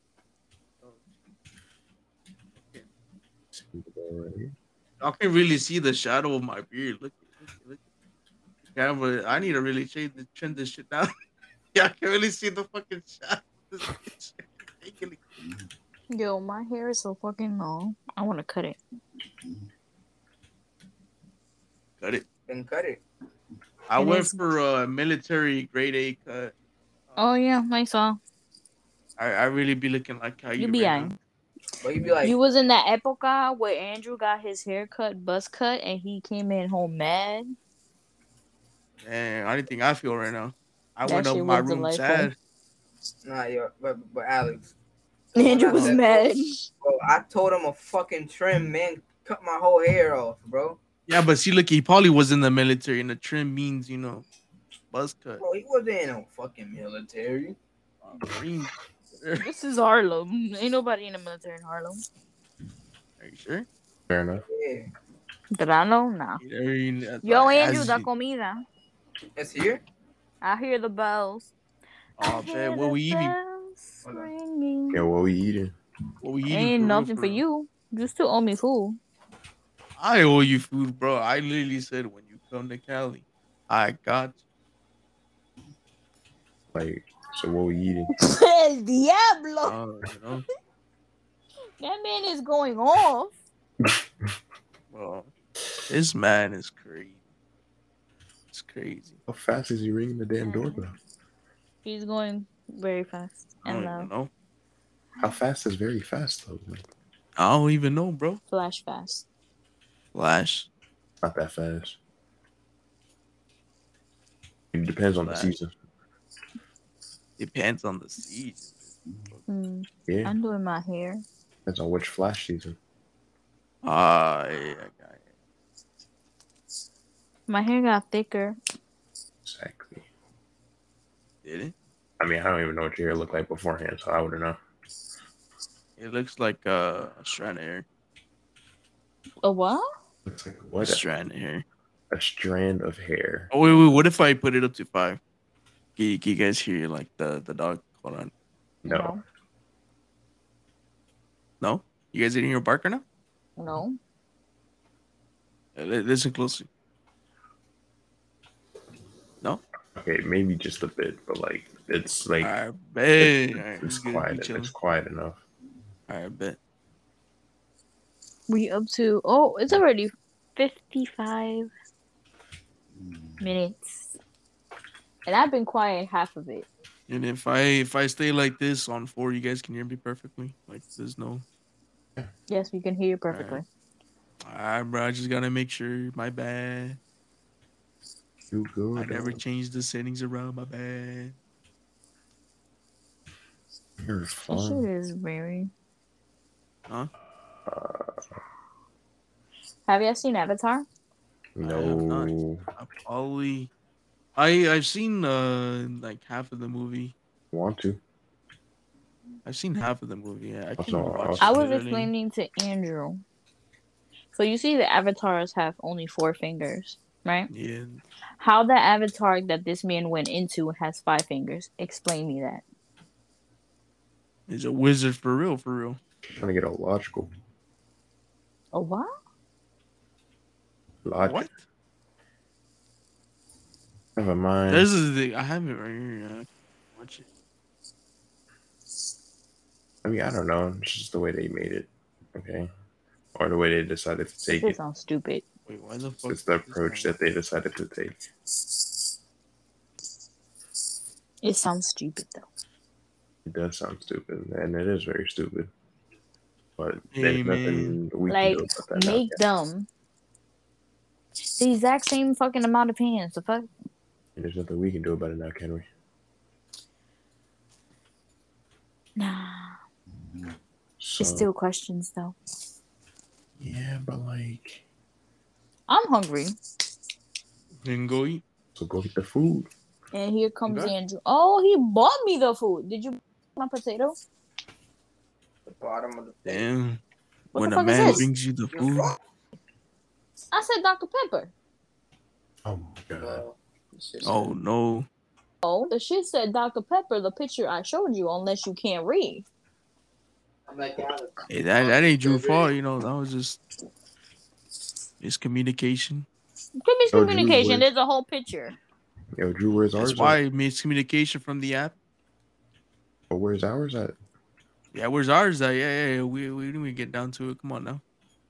[SPEAKER 4] Sounds about right.
[SPEAKER 3] I can really see the shadow of my beard. Look, look, look. Yeah, but I need to really change the trim this shit down. Yeah, I can really see the fucking shadow. This shit.
[SPEAKER 1] Yo, my hair is so fucking long. I want to cut it.
[SPEAKER 3] Cut it.
[SPEAKER 2] Then cut it.
[SPEAKER 3] I
[SPEAKER 1] It
[SPEAKER 3] went
[SPEAKER 1] is-
[SPEAKER 3] for a military grade A cut.
[SPEAKER 1] Oh yeah, I saw.
[SPEAKER 3] I, I really be looking like how you,
[SPEAKER 1] You be
[SPEAKER 3] right
[SPEAKER 1] on.
[SPEAKER 3] now.
[SPEAKER 2] But he'd be like,
[SPEAKER 1] You was in that epoca where Andrew got his hair cut, buzz cut, and he came in home mad.
[SPEAKER 3] Man, I didn't think I feel right now. I
[SPEAKER 1] That
[SPEAKER 3] went up
[SPEAKER 1] shit
[SPEAKER 3] my
[SPEAKER 1] was
[SPEAKER 3] room
[SPEAKER 1] delightful.
[SPEAKER 3] sad.
[SPEAKER 2] nah, yo, but, but Alex.
[SPEAKER 1] Andrew was
[SPEAKER 2] Bro,
[SPEAKER 1] mad.
[SPEAKER 2] I told him a fucking trim, man. Cut my whole hair off, bro.
[SPEAKER 3] Yeah, but see, look, he probably was in the military, and the trim means, you know, buzz cut.
[SPEAKER 2] Bro, he wasn't in no fucking military.
[SPEAKER 3] Marine.
[SPEAKER 1] This is Harlem. Ain't nobody in the military in Harlem.
[SPEAKER 3] Are you sure?
[SPEAKER 4] Fair enough.
[SPEAKER 2] Yeah.
[SPEAKER 1] Grano, nah.
[SPEAKER 3] I mean, as-
[SPEAKER 1] Yo,
[SPEAKER 3] as
[SPEAKER 1] Andrew, da
[SPEAKER 3] you-
[SPEAKER 1] comida.
[SPEAKER 2] It's here?
[SPEAKER 1] I hear the bells.
[SPEAKER 3] Oh, man, what we eating?
[SPEAKER 2] Hold on.
[SPEAKER 1] Ringing.
[SPEAKER 4] Yeah, what we eating?
[SPEAKER 3] What we eating?
[SPEAKER 1] Ain't
[SPEAKER 3] for real,
[SPEAKER 1] nothing for
[SPEAKER 3] real?
[SPEAKER 1] you. You still owe me food.
[SPEAKER 3] I owe you food, bro. I literally said when you come to Cali, I got
[SPEAKER 4] Like, so what we eating?
[SPEAKER 1] El Diablo!
[SPEAKER 3] you. Uh, you know,
[SPEAKER 1] That man is going off.
[SPEAKER 3] bro. This man is crazy. It's crazy.
[SPEAKER 4] How fast is he ringing the damn
[SPEAKER 1] Mm.
[SPEAKER 4] doorbell?
[SPEAKER 1] He's going very fast
[SPEAKER 3] I
[SPEAKER 1] and
[SPEAKER 3] don't even
[SPEAKER 1] low.
[SPEAKER 3] know.
[SPEAKER 4] How fast is very fast though? Like,
[SPEAKER 3] I don't even know, bro.
[SPEAKER 1] Flash fast.
[SPEAKER 3] Flash.
[SPEAKER 4] not that fast. It depends on the
[SPEAKER 3] Flash.
[SPEAKER 4] season.
[SPEAKER 3] Depends on the season.
[SPEAKER 1] Hmm.
[SPEAKER 4] Yeah,
[SPEAKER 1] I'm doing my hair.
[SPEAKER 4] depends on which flash season.
[SPEAKER 3] Ah, yeah, I got it.
[SPEAKER 1] My hair got thicker.
[SPEAKER 4] Exactly.
[SPEAKER 3] Did it?
[SPEAKER 4] I mean, I don't even know what your hair looked like beforehand, so I wouldn't know.
[SPEAKER 3] It looks like uh, a strand of hair.
[SPEAKER 1] A what?
[SPEAKER 4] Looks like
[SPEAKER 3] A
[SPEAKER 4] what?
[SPEAKER 3] strand of hair.
[SPEAKER 4] A strand of hair.
[SPEAKER 3] Oh wait, wait. What if I put it up to five? Can you, can you guys hear like the the dog? Hold on.
[SPEAKER 4] No.
[SPEAKER 3] No, you guys didn't hear a barker now?
[SPEAKER 1] No.
[SPEAKER 3] Uh, li- Listen closely. No.
[SPEAKER 4] Okay, maybe just a bit, but like it's like
[SPEAKER 3] I
[SPEAKER 4] it's,
[SPEAKER 3] bet.
[SPEAKER 4] it's,
[SPEAKER 3] Alright,
[SPEAKER 4] it's
[SPEAKER 3] we good. We
[SPEAKER 4] quiet.
[SPEAKER 3] chilling.
[SPEAKER 4] It's quiet enough.
[SPEAKER 3] I bet.
[SPEAKER 1] We up to oh, it's already fifty-five minutes, and I've been quiet half of it.
[SPEAKER 3] And if I if I stay like this on four, you guys can hear me perfectly. Like there's no.
[SPEAKER 1] Yes, we can hear you perfectly.
[SPEAKER 3] Alright, bro. I just gotta make sure. My bad.
[SPEAKER 4] You good?
[SPEAKER 3] I never
[SPEAKER 4] dog.
[SPEAKER 3] changed the settings around. My bad.
[SPEAKER 4] You're
[SPEAKER 1] That
[SPEAKER 4] fun.
[SPEAKER 1] shit is very.
[SPEAKER 3] Huh?
[SPEAKER 4] Uh,
[SPEAKER 1] Have you seen Avatar?
[SPEAKER 4] no.
[SPEAKER 3] I probably. I I've seen uh like half of the movie.
[SPEAKER 4] Want to?
[SPEAKER 3] I've seen half of the movie. Yeah, I can
[SPEAKER 4] Also-
[SPEAKER 3] watch.
[SPEAKER 4] also-
[SPEAKER 1] I
[SPEAKER 3] it
[SPEAKER 1] was
[SPEAKER 3] literally.
[SPEAKER 1] explaining to Andrew. So you see, the avatars have only four fingers, right?
[SPEAKER 3] Yeah,
[SPEAKER 1] How the avatar that this man went into has five fingers? Explain me that.
[SPEAKER 3] he's a wizard for real, for real.
[SPEAKER 4] Trying to get all logical.
[SPEAKER 1] Oh what?
[SPEAKER 4] Logic.
[SPEAKER 3] What?
[SPEAKER 4] Never mind.
[SPEAKER 3] This is the I have it right here. Yeah. Watch it.
[SPEAKER 4] I mean, I don't know. It's just the way they made it. Okay. Or the way they decided to take
[SPEAKER 1] This
[SPEAKER 4] it.
[SPEAKER 1] sounds stupid.
[SPEAKER 3] Wait, why the fuck?
[SPEAKER 4] It's the
[SPEAKER 3] is this
[SPEAKER 4] approach
[SPEAKER 3] not-
[SPEAKER 4] that they decided to take.
[SPEAKER 1] It sounds stupid though.
[SPEAKER 4] It does sound stupid, and it is very stupid. But
[SPEAKER 3] Hey,
[SPEAKER 4] there's
[SPEAKER 3] man.
[SPEAKER 4] nothing we
[SPEAKER 1] Like,
[SPEAKER 4] can do about that now.
[SPEAKER 1] make them the exact same fucking amount of hands. The fuck?
[SPEAKER 4] There's nothing we can do about it now, can we?
[SPEAKER 1] Nah.
[SPEAKER 4] So,
[SPEAKER 1] It's still questions though.
[SPEAKER 4] yeah, but like,
[SPEAKER 1] I'm hungry.
[SPEAKER 3] Then go eat.
[SPEAKER 4] so go get the food.
[SPEAKER 1] And here comes
[SPEAKER 3] Okay.
[SPEAKER 1] Andrew. Oh, he bought me the food. Did you my potato?
[SPEAKER 2] The bottom of the plate.
[SPEAKER 3] Damn.
[SPEAKER 1] What
[SPEAKER 3] when
[SPEAKER 1] the
[SPEAKER 3] a
[SPEAKER 1] fuck is
[SPEAKER 3] man
[SPEAKER 1] this?
[SPEAKER 3] brings you the food,
[SPEAKER 1] I said Doctor Pepper.
[SPEAKER 4] Oh my god.
[SPEAKER 2] Well, it's just-
[SPEAKER 3] oh no.
[SPEAKER 1] Oh, the shit said Doctor Pepper, the picture I showed you, unless you can't read.
[SPEAKER 2] I'm like, yeah,
[SPEAKER 3] Hey, that that ain't your fault. You know that was just miscommunication.
[SPEAKER 1] Could be
[SPEAKER 4] So, Drew,
[SPEAKER 1] communication.
[SPEAKER 4] where's-
[SPEAKER 1] There's a whole picture.
[SPEAKER 4] Yo, Drew, where's ours
[SPEAKER 3] That's
[SPEAKER 4] at?
[SPEAKER 3] why miscommunication from the app.
[SPEAKER 4] Oh, where's ours at?
[SPEAKER 3] Yeah, where's ours at? Yeah, yeah, yeah. We we didn't even get down to it. Come on now.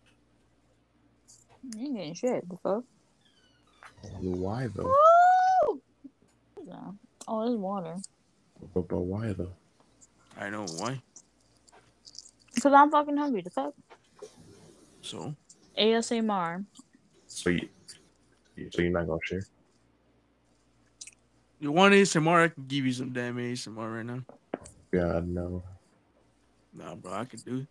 [SPEAKER 1] You ain't getting shit. The fuck?
[SPEAKER 4] Why though?
[SPEAKER 1] Woo! Oh, there's water.
[SPEAKER 4] But, but why though?
[SPEAKER 3] I know why.
[SPEAKER 1] Because I'm fucking hungry. The fuck?
[SPEAKER 3] So
[SPEAKER 1] A S M R.
[SPEAKER 4] So you, so you're not gonna share?
[SPEAKER 3] you want A S M R? I can give you some damn A S M R right now.
[SPEAKER 4] God no.
[SPEAKER 3] Nah, bro, I can do it.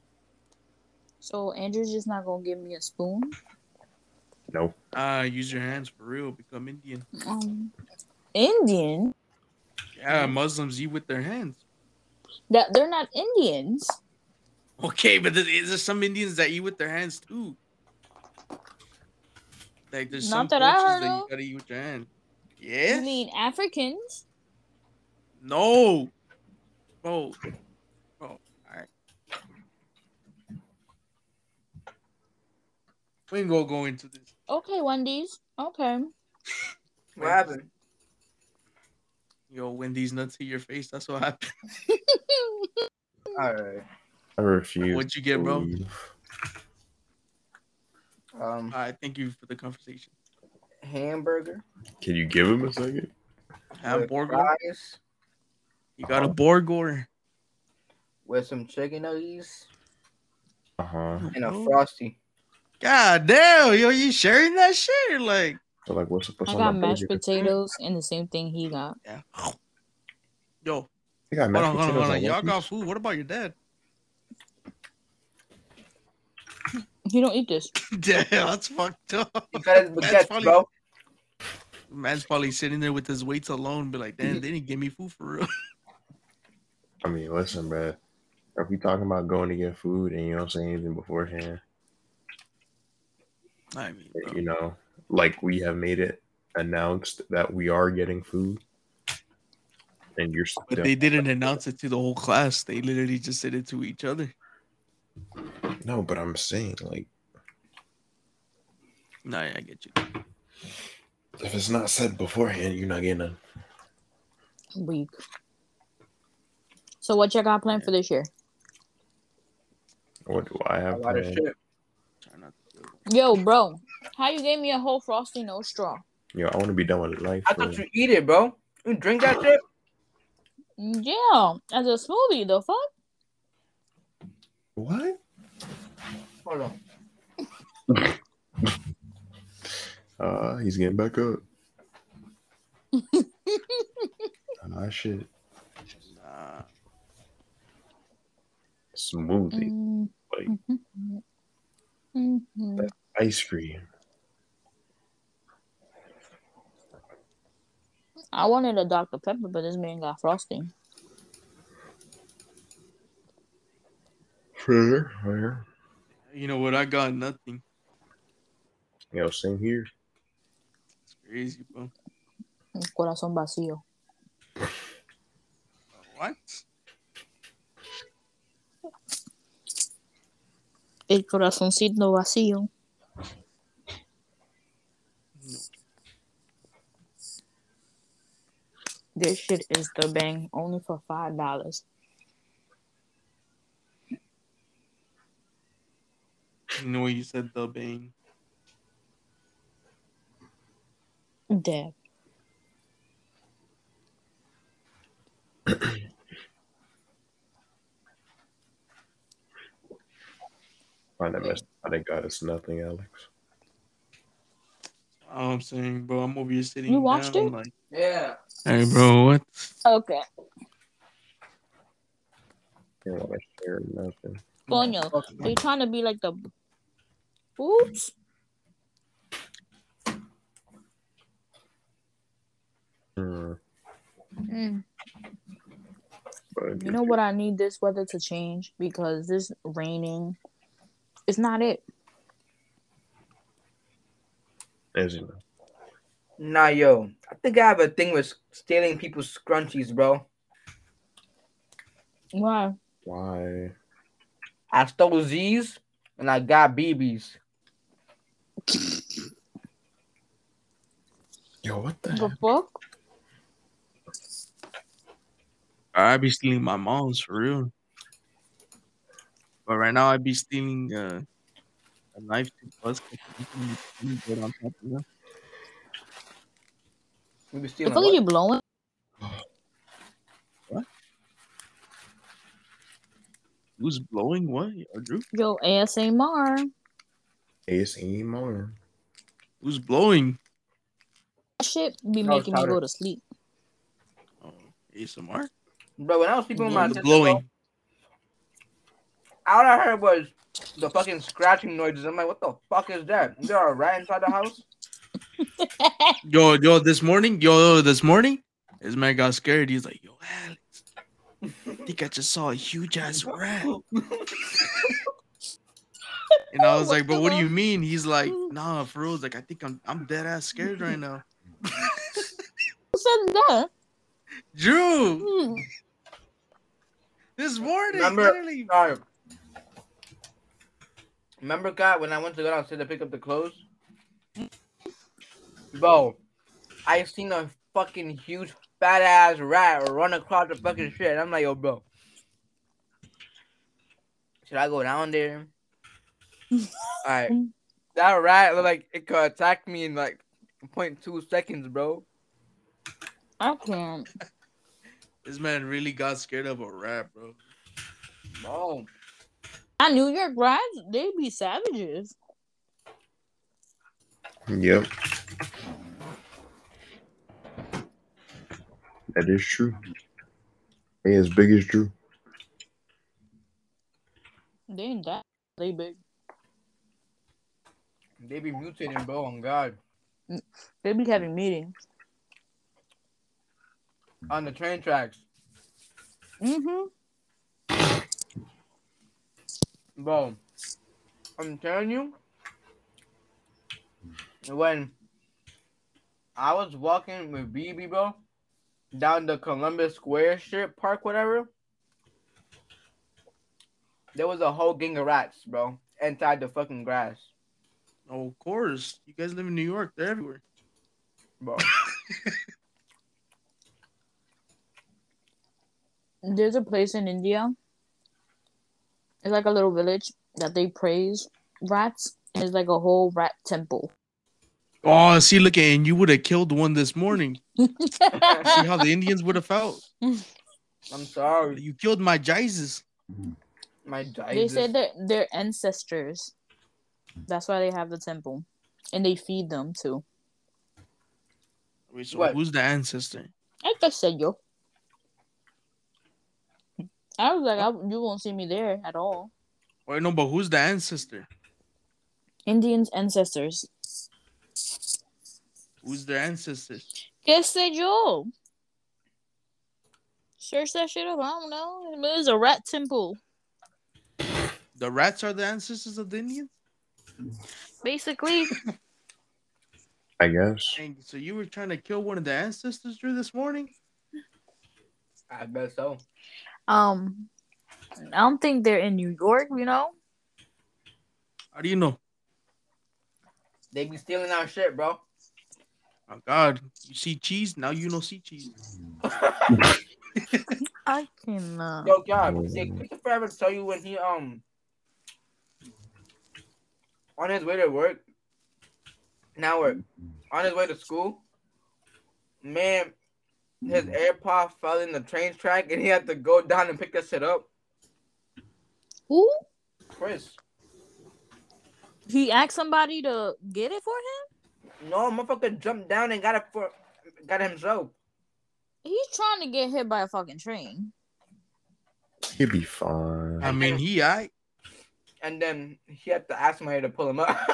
[SPEAKER 1] So Andrew's just not gonna give me a spoon.
[SPEAKER 4] No.
[SPEAKER 3] Ah, use your hands for real. Become Indian.
[SPEAKER 1] Um, Indian?
[SPEAKER 3] Yeah, Muslims eat with their hands.
[SPEAKER 1] That they're not Indians.
[SPEAKER 3] Okay, but there's, there's some Indians that eat with their hands too. Like there's some
[SPEAKER 1] Not that I
[SPEAKER 3] cultures
[SPEAKER 1] heard
[SPEAKER 3] that
[SPEAKER 1] of.
[SPEAKER 3] you gotta eat with your hand.
[SPEAKER 1] You
[SPEAKER 3] Yes.
[SPEAKER 1] mean Africans?
[SPEAKER 3] No. Bro. Bro. Alright. We ain't gonna go into this.
[SPEAKER 1] Okay, Wendy's. Okay.
[SPEAKER 2] What happened?
[SPEAKER 3] Yo, Wendy's nuts hit your face. That's what happened.
[SPEAKER 2] All right.
[SPEAKER 4] I refuse.
[SPEAKER 3] What'd you get, bro?
[SPEAKER 4] to-
[SPEAKER 2] Um,
[SPEAKER 3] All right, thank you for the conversation.
[SPEAKER 2] hamburger.
[SPEAKER 4] Can you give him a second?
[SPEAKER 2] with
[SPEAKER 3] Hamburger.
[SPEAKER 2] fries
[SPEAKER 3] You got a burger.
[SPEAKER 2] with some chicken nuggets
[SPEAKER 4] Uh huh.
[SPEAKER 2] and a
[SPEAKER 3] Oh.
[SPEAKER 2] frosty.
[SPEAKER 3] God damn, yo, you sharing that shit? Or like,
[SPEAKER 4] So like, what's what's
[SPEAKER 1] I
[SPEAKER 4] on
[SPEAKER 1] got
[SPEAKER 4] that
[SPEAKER 1] mashed
[SPEAKER 4] burger?
[SPEAKER 1] potatoes and the same thing he got.
[SPEAKER 3] yeah. Yo,
[SPEAKER 4] They got
[SPEAKER 3] hold
[SPEAKER 4] mashed
[SPEAKER 3] on, hold on,
[SPEAKER 4] potatoes
[SPEAKER 3] hold on.
[SPEAKER 4] and
[SPEAKER 3] Y'all got
[SPEAKER 4] Wendy's?
[SPEAKER 3] food. What about your dad?
[SPEAKER 1] He don't eat this.
[SPEAKER 3] Damn, that's fucked up.
[SPEAKER 2] You got his
[SPEAKER 3] Man's
[SPEAKER 2] baguette,
[SPEAKER 3] probably,
[SPEAKER 2] bro.
[SPEAKER 3] man's probably sitting there with his weights alone, be like, damn, they didn't give me food for real.
[SPEAKER 4] I mean, listen, bro. If we talking about going to get food and you don't say anything beforehand,
[SPEAKER 3] I mean, bro.
[SPEAKER 4] you know, like we have made it announced that we are getting food, and you're still
[SPEAKER 3] But they didn't announce it to the whole class. They literally just said it to each other.
[SPEAKER 4] no. But I'm saying, like,
[SPEAKER 3] Nah, I get you.
[SPEAKER 4] if it's not said beforehand, you're not getting none.
[SPEAKER 1] Weak. So what you got planned for this year?
[SPEAKER 4] What do I
[SPEAKER 2] A
[SPEAKER 4] have
[SPEAKER 2] lot of
[SPEAKER 4] planned?
[SPEAKER 2] shit.
[SPEAKER 3] Try not to
[SPEAKER 1] Yo, bro, how you gave me a whole frosty no straw?
[SPEAKER 4] Yo, I want to be done with life.
[SPEAKER 2] I
[SPEAKER 4] bro.
[SPEAKER 2] thought you eat it, bro. You drink that shit?
[SPEAKER 1] Yeah, as a smoothie, the fuck?
[SPEAKER 4] What?
[SPEAKER 2] Hold on.
[SPEAKER 4] Uh, he's getting back up. Ah, shit.
[SPEAKER 3] Nah.
[SPEAKER 4] Smoothie.
[SPEAKER 1] Mm,
[SPEAKER 4] Like
[SPEAKER 1] mhm, mhm.
[SPEAKER 4] ice cream.
[SPEAKER 1] I wanted a Doctor Pepper, but this man got frosting.
[SPEAKER 4] Fair, fair.
[SPEAKER 3] You know what? I got nothing.
[SPEAKER 4] Yo, same here.
[SPEAKER 3] It's crazy, bro.
[SPEAKER 1] Corazón vacío.
[SPEAKER 3] What?
[SPEAKER 1] El corazoncito vacío.
[SPEAKER 3] No.
[SPEAKER 1] This shit is the bang, only for five dollars.
[SPEAKER 3] You know what you said, the bang.
[SPEAKER 1] Dab.
[SPEAKER 4] Find that mess. I think God is nothing, Alex.
[SPEAKER 3] All I'm saying, bro, I'm over here sitting
[SPEAKER 1] You watched
[SPEAKER 3] down
[SPEAKER 1] it?
[SPEAKER 3] like,
[SPEAKER 2] Yeah.
[SPEAKER 3] hey, bro, what?
[SPEAKER 1] Okay.
[SPEAKER 4] You don't want to share nothing.
[SPEAKER 1] Coño,
[SPEAKER 2] Fuck
[SPEAKER 1] so you trying to be like the... Oops.
[SPEAKER 4] Hmm.
[SPEAKER 1] Mm.
[SPEAKER 4] But
[SPEAKER 1] You know what? I need this weather to change because this raining is not it.
[SPEAKER 4] As you know.
[SPEAKER 2] Nah, yo. I think I have a thing with stealing people's scrunchies, bro.
[SPEAKER 1] Why?
[SPEAKER 4] Why?
[SPEAKER 2] I stole Z's and I got B B's.
[SPEAKER 4] Yo, what the
[SPEAKER 1] The
[SPEAKER 4] hell?
[SPEAKER 1] fuck?
[SPEAKER 3] I be stealing my mom's for real. But right now, I be stealing uh, a knife to bust. Get on top of that.
[SPEAKER 2] You be
[SPEAKER 1] The
[SPEAKER 2] stealing
[SPEAKER 1] fuck are
[SPEAKER 2] what?
[SPEAKER 1] you blowing?
[SPEAKER 3] Who's blowing what? Or Drew?
[SPEAKER 1] Yo, A S M R.
[SPEAKER 4] A S M R.
[SPEAKER 3] Who's blowing?
[SPEAKER 1] That shit be
[SPEAKER 2] That was
[SPEAKER 1] making me
[SPEAKER 2] powder.
[SPEAKER 1] go to sleep.
[SPEAKER 3] Oh, A S M R?
[SPEAKER 2] Bro, when I was sleeping with my
[SPEAKER 3] The
[SPEAKER 2] sister,
[SPEAKER 3] blowing.
[SPEAKER 2] bro, all I heard was the fucking scratching noises. I'm like, what the fuck is that? Is there a rat inside the house?
[SPEAKER 3] Yo, yo, this morning, yo, this morning, this man got scared. He's like, yo, Alex, I think I just saw a huge ass rat. And I was
[SPEAKER 1] What
[SPEAKER 3] like, bro,
[SPEAKER 1] the
[SPEAKER 3] what do you
[SPEAKER 1] fuck?
[SPEAKER 3] mean? He's like, nah, for real. He's like, I think I'm I'm dead ass scared right now.
[SPEAKER 1] Who said that?
[SPEAKER 3] Drew,
[SPEAKER 1] Hmm.
[SPEAKER 3] this morning,
[SPEAKER 2] Remember-
[SPEAKER 3] literally.
[SPEAKER 2] Sorry. Remember, God, when I went to go downstairs to pick up the clothes? Bro, I seen a fucking huge fat ass rat run across the fucking shit. And I'm like, yo, bro, should I go down there? Alright. That rat looked like it could attack me in like zero point two seconds, bro.
[SPEAKER 1] I can't.
[SPEAKER 3] This man really got scared of a rat, bro.
[SPEAKER 2] Bro.
[SPEAKER 1] At New York rats, they be savages.
[SPEAKER 4] Yep. That is true. They as big as Drew.
[SPEAKER 1] They ain't that. They big.
[SPEAKER 2] They be mutating, bro, on God.
[SPEAKER 1] They be having meetings.
[SPEAKER 2] On the train tracks.
[SPEAKER 1] Mm-hmm.
[SPEAKER 2] Bro, I'm telling you, when I was walking with B B, bro, down the Columbus Square strip park, whatever, there was a whole gang of rats, bro, inside the fucking grass.
[SPEAKER 3] Oh, of course. You guys live in New York. They're everywhere.
[SPEAKER 2] Bro.
[SPEAKER 1] There's a place in India. It's like a little village that they praise rats. And it's like a whole rat temple.
[SPEAKER 3] Oh, see, look, and you would have killed one this morning. See how the Indians would have felt?
[SPEAKER 2] I'm sorry.
[SPEAKER 3] You killed my Jesus.
[SPEAKER 2] My Jesus.
[SPEAKER 1] They said that they're ancestors. That's why they have the temple. And they feed them too.
[SPEAKER 3] Wait, so
[SPEAKER 2] What?
[SPEAKER 3] who's the ancestor?
[SPEAKER 1] I just said yo. I was like, I, you won't see me there at all.
[SPEAKER 3] Wait, no, but who's the ancestor?
[SPEAKER 1] Indians' ancestors.
[SPEAKER 3] Who's their ancestors?
[SPEAKER 1] ¿Qué sé yo? Search that shit up. I don't know. It was a rat temple.
[SPEAKER 3] The rats are the ancestors of the Indians?
[SPEAKER 1] Basically.
[SPEAKER 4] I guess.
[SPEAKER 3] Dang, so you were trying to kill one of the ancestors, Drew, this morning?
[SPEAKER 2] I bet so.
[SPEAKER 1] Um, I don't think they're in New York, you know?
[SPEAKER 3] How do you know?
[SPEAKER 2] They be stealing our shit, bro.
[SPEAKER 3] Oh, God. You see cheese? Now you know see cheese.
[SPEAKER 1] I cannot.
[SPEAKER 2] Yo, God, did Christopher ever tell you when he, um, on his way to work, now work, on his way to school, man, his AirPod fell in the train track and he had to go down and pick that shit up?
[SPEAKER 1] Who?
[SPEAKER 2] Chris.
[SPEAKER 1] He asked somebody to get it for him?
[SPEAKER 2] No, motherfucker jumped down and got it for, got it himself.
[SPEAKER 1] He's trying to get hit by a fucking train.
[SPEAKER 4] He'll be fine.
[SPEAKER 3] I mean, he, I.
[SPEAKER 2] And then he had to ask somebody to pull him up.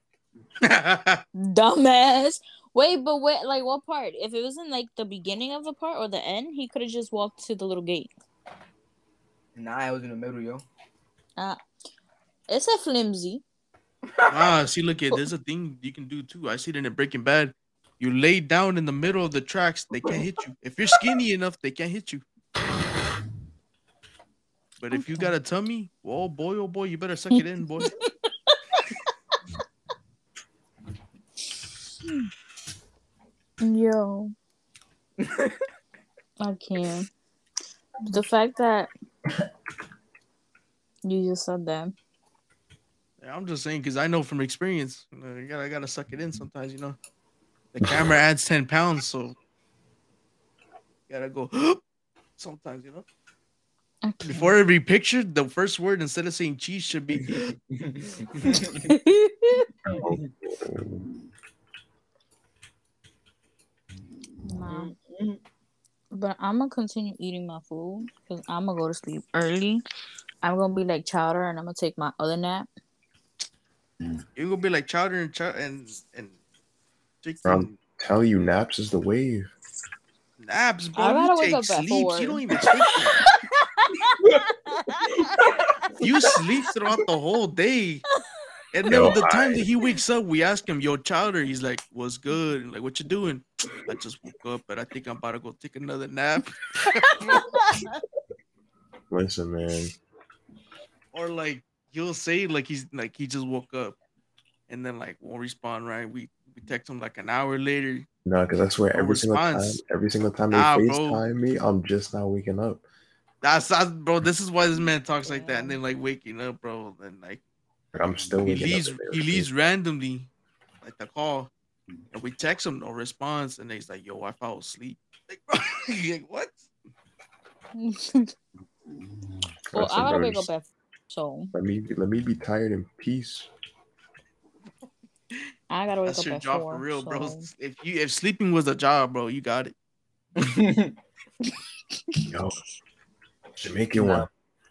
[SPEAKER 1] Dumbass. Wait, but wait, like what part? If it was in like the beginning of the part or the end, he could have just walked to the little gate.
[SPEAKER 2] Nah, I was in the middle, yo.
[SPEAKER 1] Uh, it's a flimsy.
[SPEAKER 3] Ah, see, look, at there's a thing you can do too. I see it in Breaking Bad. You lay down in the middle of the tracks, they can't hit you. If you're skinny enough, they can't hit you. But if you got a tummy, oh boy, oh boy, you better suck it in, boy.
[SPEAKER 1] Yo. I can't. The fact that you just said that.
[SPEAKER 3] Yeah, I'm just saying because I know from experience, you know, you gotta, I gotta suck it in sometimes, you know. The camera adds ten pounds, so you gotta go sometimes, you know.
[SPEAKER 1] Okay.
[SPEAKER 3] Before every picture, the first word instead of saying cheese should be.
[SPEAKER 1] Nah. But I'm gonna continue eating my food because I'm gonna go to sleep early. I'm gonna be like Chowder and I'm gonna take my other nap.
[SPEAKER 3] You're gonna be like Chowder and chow- and and chicken.
[SPEAKER 4] Um, tell you, naps is the wave.
[SPEAKER 3] Naps, bro.
[SPEAKER 1] I gotta
[SPEAKER 3] You
[SPEAKER 1] wake
[SPEAKER 3] take
[SPEAKER 1] up at
[SPEAKER 3] sleeps.
[SPEAKER 1] four.
[SPEAKER 3] You don't even take them. You sleep throughout the whole day. And then
[SPEAKER 4] Yo,
[SPEAKER 3] the time
[SPEAKER 4] I-
[SPEAKER 3] that he wakes up, we ask him, yo, Chowder. He's like, what's good? And like, what you doing? I just woke up, but I think I'm about to go take another nap.
[SPEAKER 4] Listen, man.
[SPEAKER 3] Or like, he'll say like he's like he just woke up, and then like won't respond. Right? We we text him like an hour later.
[SPEAKER 4] No, because I swear
[SPEAKER 3] No
[SPEAKER 4] every single time,
[SPEAKER 3] response.
[SPEAKER 4] every single time they
[SPEAKER 3] Nah, bro.
[SPEAKER 4] FaceTime me, I'm just now waking up.
[SPEAKER 3] That's, that's bro. This is why this man talks like that, and then like waking up, bro. Then like
[SPEAKER 4] Like, I'm still
[SPEAKER 3] he
[SPEAKER 4] waking
[SPEAKER 3] leaves
[SPEAKER 4] up.
[SPEAKER 3] he leaves randomly, like the call, and we text him, no response, and he's like, "Yo, I fell asleep." Like, bro, like what?
[SPEAKER 5] Well,
[SPEAKER 4] I
[SPEAKER 5] I gotta
[SPEAKER 4] bro,
[SPEAKER 5] wake
[SPEAKER 4] just
[SPEAKER 5] up at so
[SPEAKER 4] let me let me be tired in peace.
[SPEAKER 5] I gotta wake
[SPEAKER 3] That's
[SPEAKER 5] up
[SPEAKER 3] your
[SPEAKER 5] at
[SPEAKER 3] job
[SPEAKER 5] four.
[SPEAKER 3] for real,
[SPEAKER 5] so.
[SPEAKER 3] bro. If you if sleeping was a job, bro, you got it.
[SPEAKER 4] Yo, Jamaican
[SPEAKER 2] No.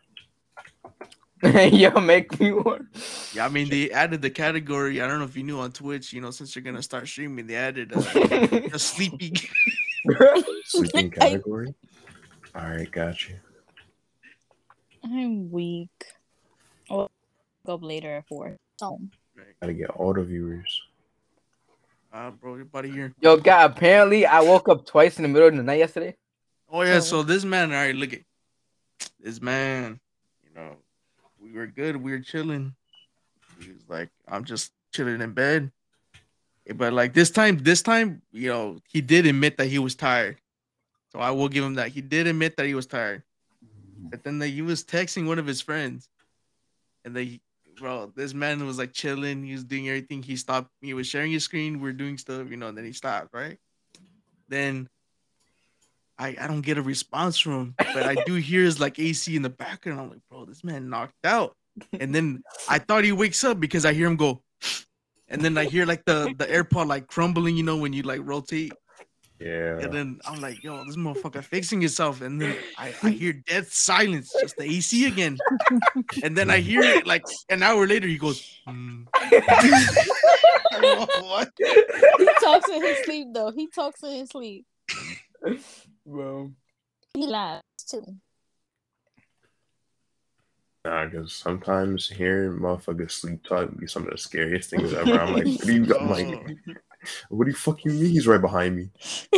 [SPEAKER 4] one.
[SPEAKER 2] Yo, make me one.
[SPEAKER 3] Yeah, I mean they added the category. I don't know if you knew on Twitch. You know, since you're gonna start streaming, they added uh, a sleepy.
[SPEAKER 4] Sleeping category. All right, got you.
[SPEAKER 5] I'm weak. I'll wake up later at four. So
[SPEAKER 4] Gotta get all the viewers.
[SPEAKER 3] Uh, bro, your buddy here.
[SPEAKER 2] Yo, guy, apparently I woke up twice in the middle of the night yesterday.
[SPEAKER 3] Oh yeah,
[SPEAKER 5] So-
[SPEAKER 3] so this man, all right, look at this man. You know, we were good. We were chilling. He was like, I'm just chilling in bed. Eh, But like this time, this time, you know, he did admit that he was tired. So I will give him that. He did admit that he was tired. But then like, he was texting one of his friends, and they, bro, this man was like chilling. He was doing everything. He stopped. He was sharing his screen. We are doing stuff, you know. And then he stopped. Right. Then I I don't get a response from him, but I do hear his like A C in the background. I'm like, bro, this man knocked out. And then I thought he wakes up because I hear him go, and then I hear like the the AirPod like crumbling, you know, when you like rotate.
[SPEAKER 4] Yeah.
[SPEAKER 3] And then I'm like, yo, this motherfucker fixing himself. And then I, I hear dead silence, just the A C again. And then I hear it like an hour later, he goes, hmm. What?
[SPEAKER 5] he talks in his sleep though. He talks in his sleep.
[SPEAKER 2] Bro.
[SPEAKER 5] He laughs too.
[SPEAKER 4] Nah, because sometimes hearing motherfuckers sleep talk be some of the scariest things ever. I'm like, what do you? I'm like, what do you fucking mean? He's right behind me.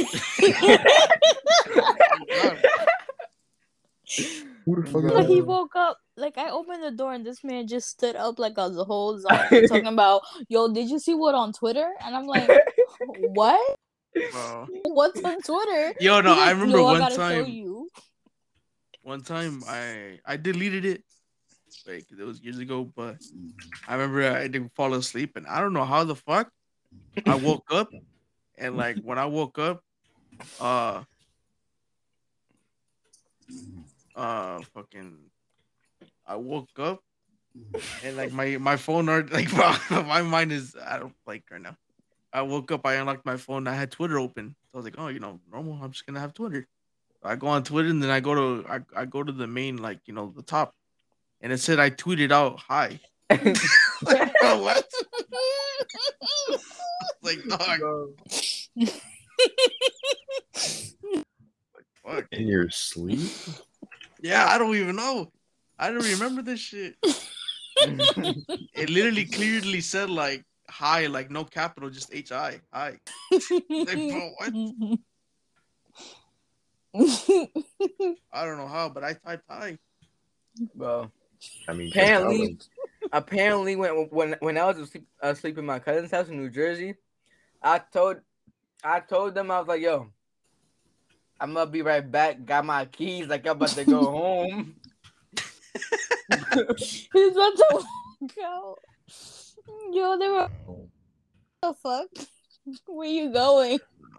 [SPEAKER 4] Who the fuck
[SPEAKER 5] Like
[SPEAKER 4] is
[SPEAKER 5] he
[SPEAKER 4] that?
[SPEAKER 5] woke up, like I opened the door and this man just stood up like a whole zombie talking about, yo, did you see what on Twitter? And I'm like, what?
[SPEAKER 3] Bro.
[SPEAKER 5] What's on Twitter?
[SPEAKER 3] Yo, no,
[SPEAKER 5] He's
[SPEAKER 3] I
[SPEAKER 5] like,
[SPEAKER 3] remember
[SPEAKER 5] yo, I
[SPEAKER 3] one
[SPEAKER 5] gotta show
[SPEAKER 3] time.
[SPEAKER 5] you.
[SPEAKER 3] One time I I deleted it, like it was years ago, but I remember I didn't fall asleep, and I don't know how the fuck I woke up, and like when I woke up, uh, uh, fucking, I woke up, and like my my phone are like my mind is I don't like right now. I woke up, I unlocked my phone, I had Twitter open, so I was like, oh, you know, normal. I'm just gonna have Twitter. I go on Twitter and then I go to I, I go to the main, like, you know, the top, and it said I tweeted out hi. Like, bro, what? Like, dog.
[SPEAKER 2] Bro.
[SPEAKER 3] Fuck.
[SPEAKER 4] In your sleep?
[SPEAKER 3] Yeah, I don't even know. I don't remember this shit. It literally clearly said like hi, like no capital, just H I. Hi. Like, bro, what? I don't know how, but I typed hi.
[SPEAKER 2] Bro.
[SPEAKER 4] I mean,
[SPEAKER 2] Apparently, apparently, when when when I was asleep, asleep in my cousin's house in New Jersey, I told I told them I was like, "Yo, I'm gonna be right back. Got my keys. Like I'm about to go home."
[SPEAKER 5] He's about to walk out. Yo, they were. What the fuck? Where you going?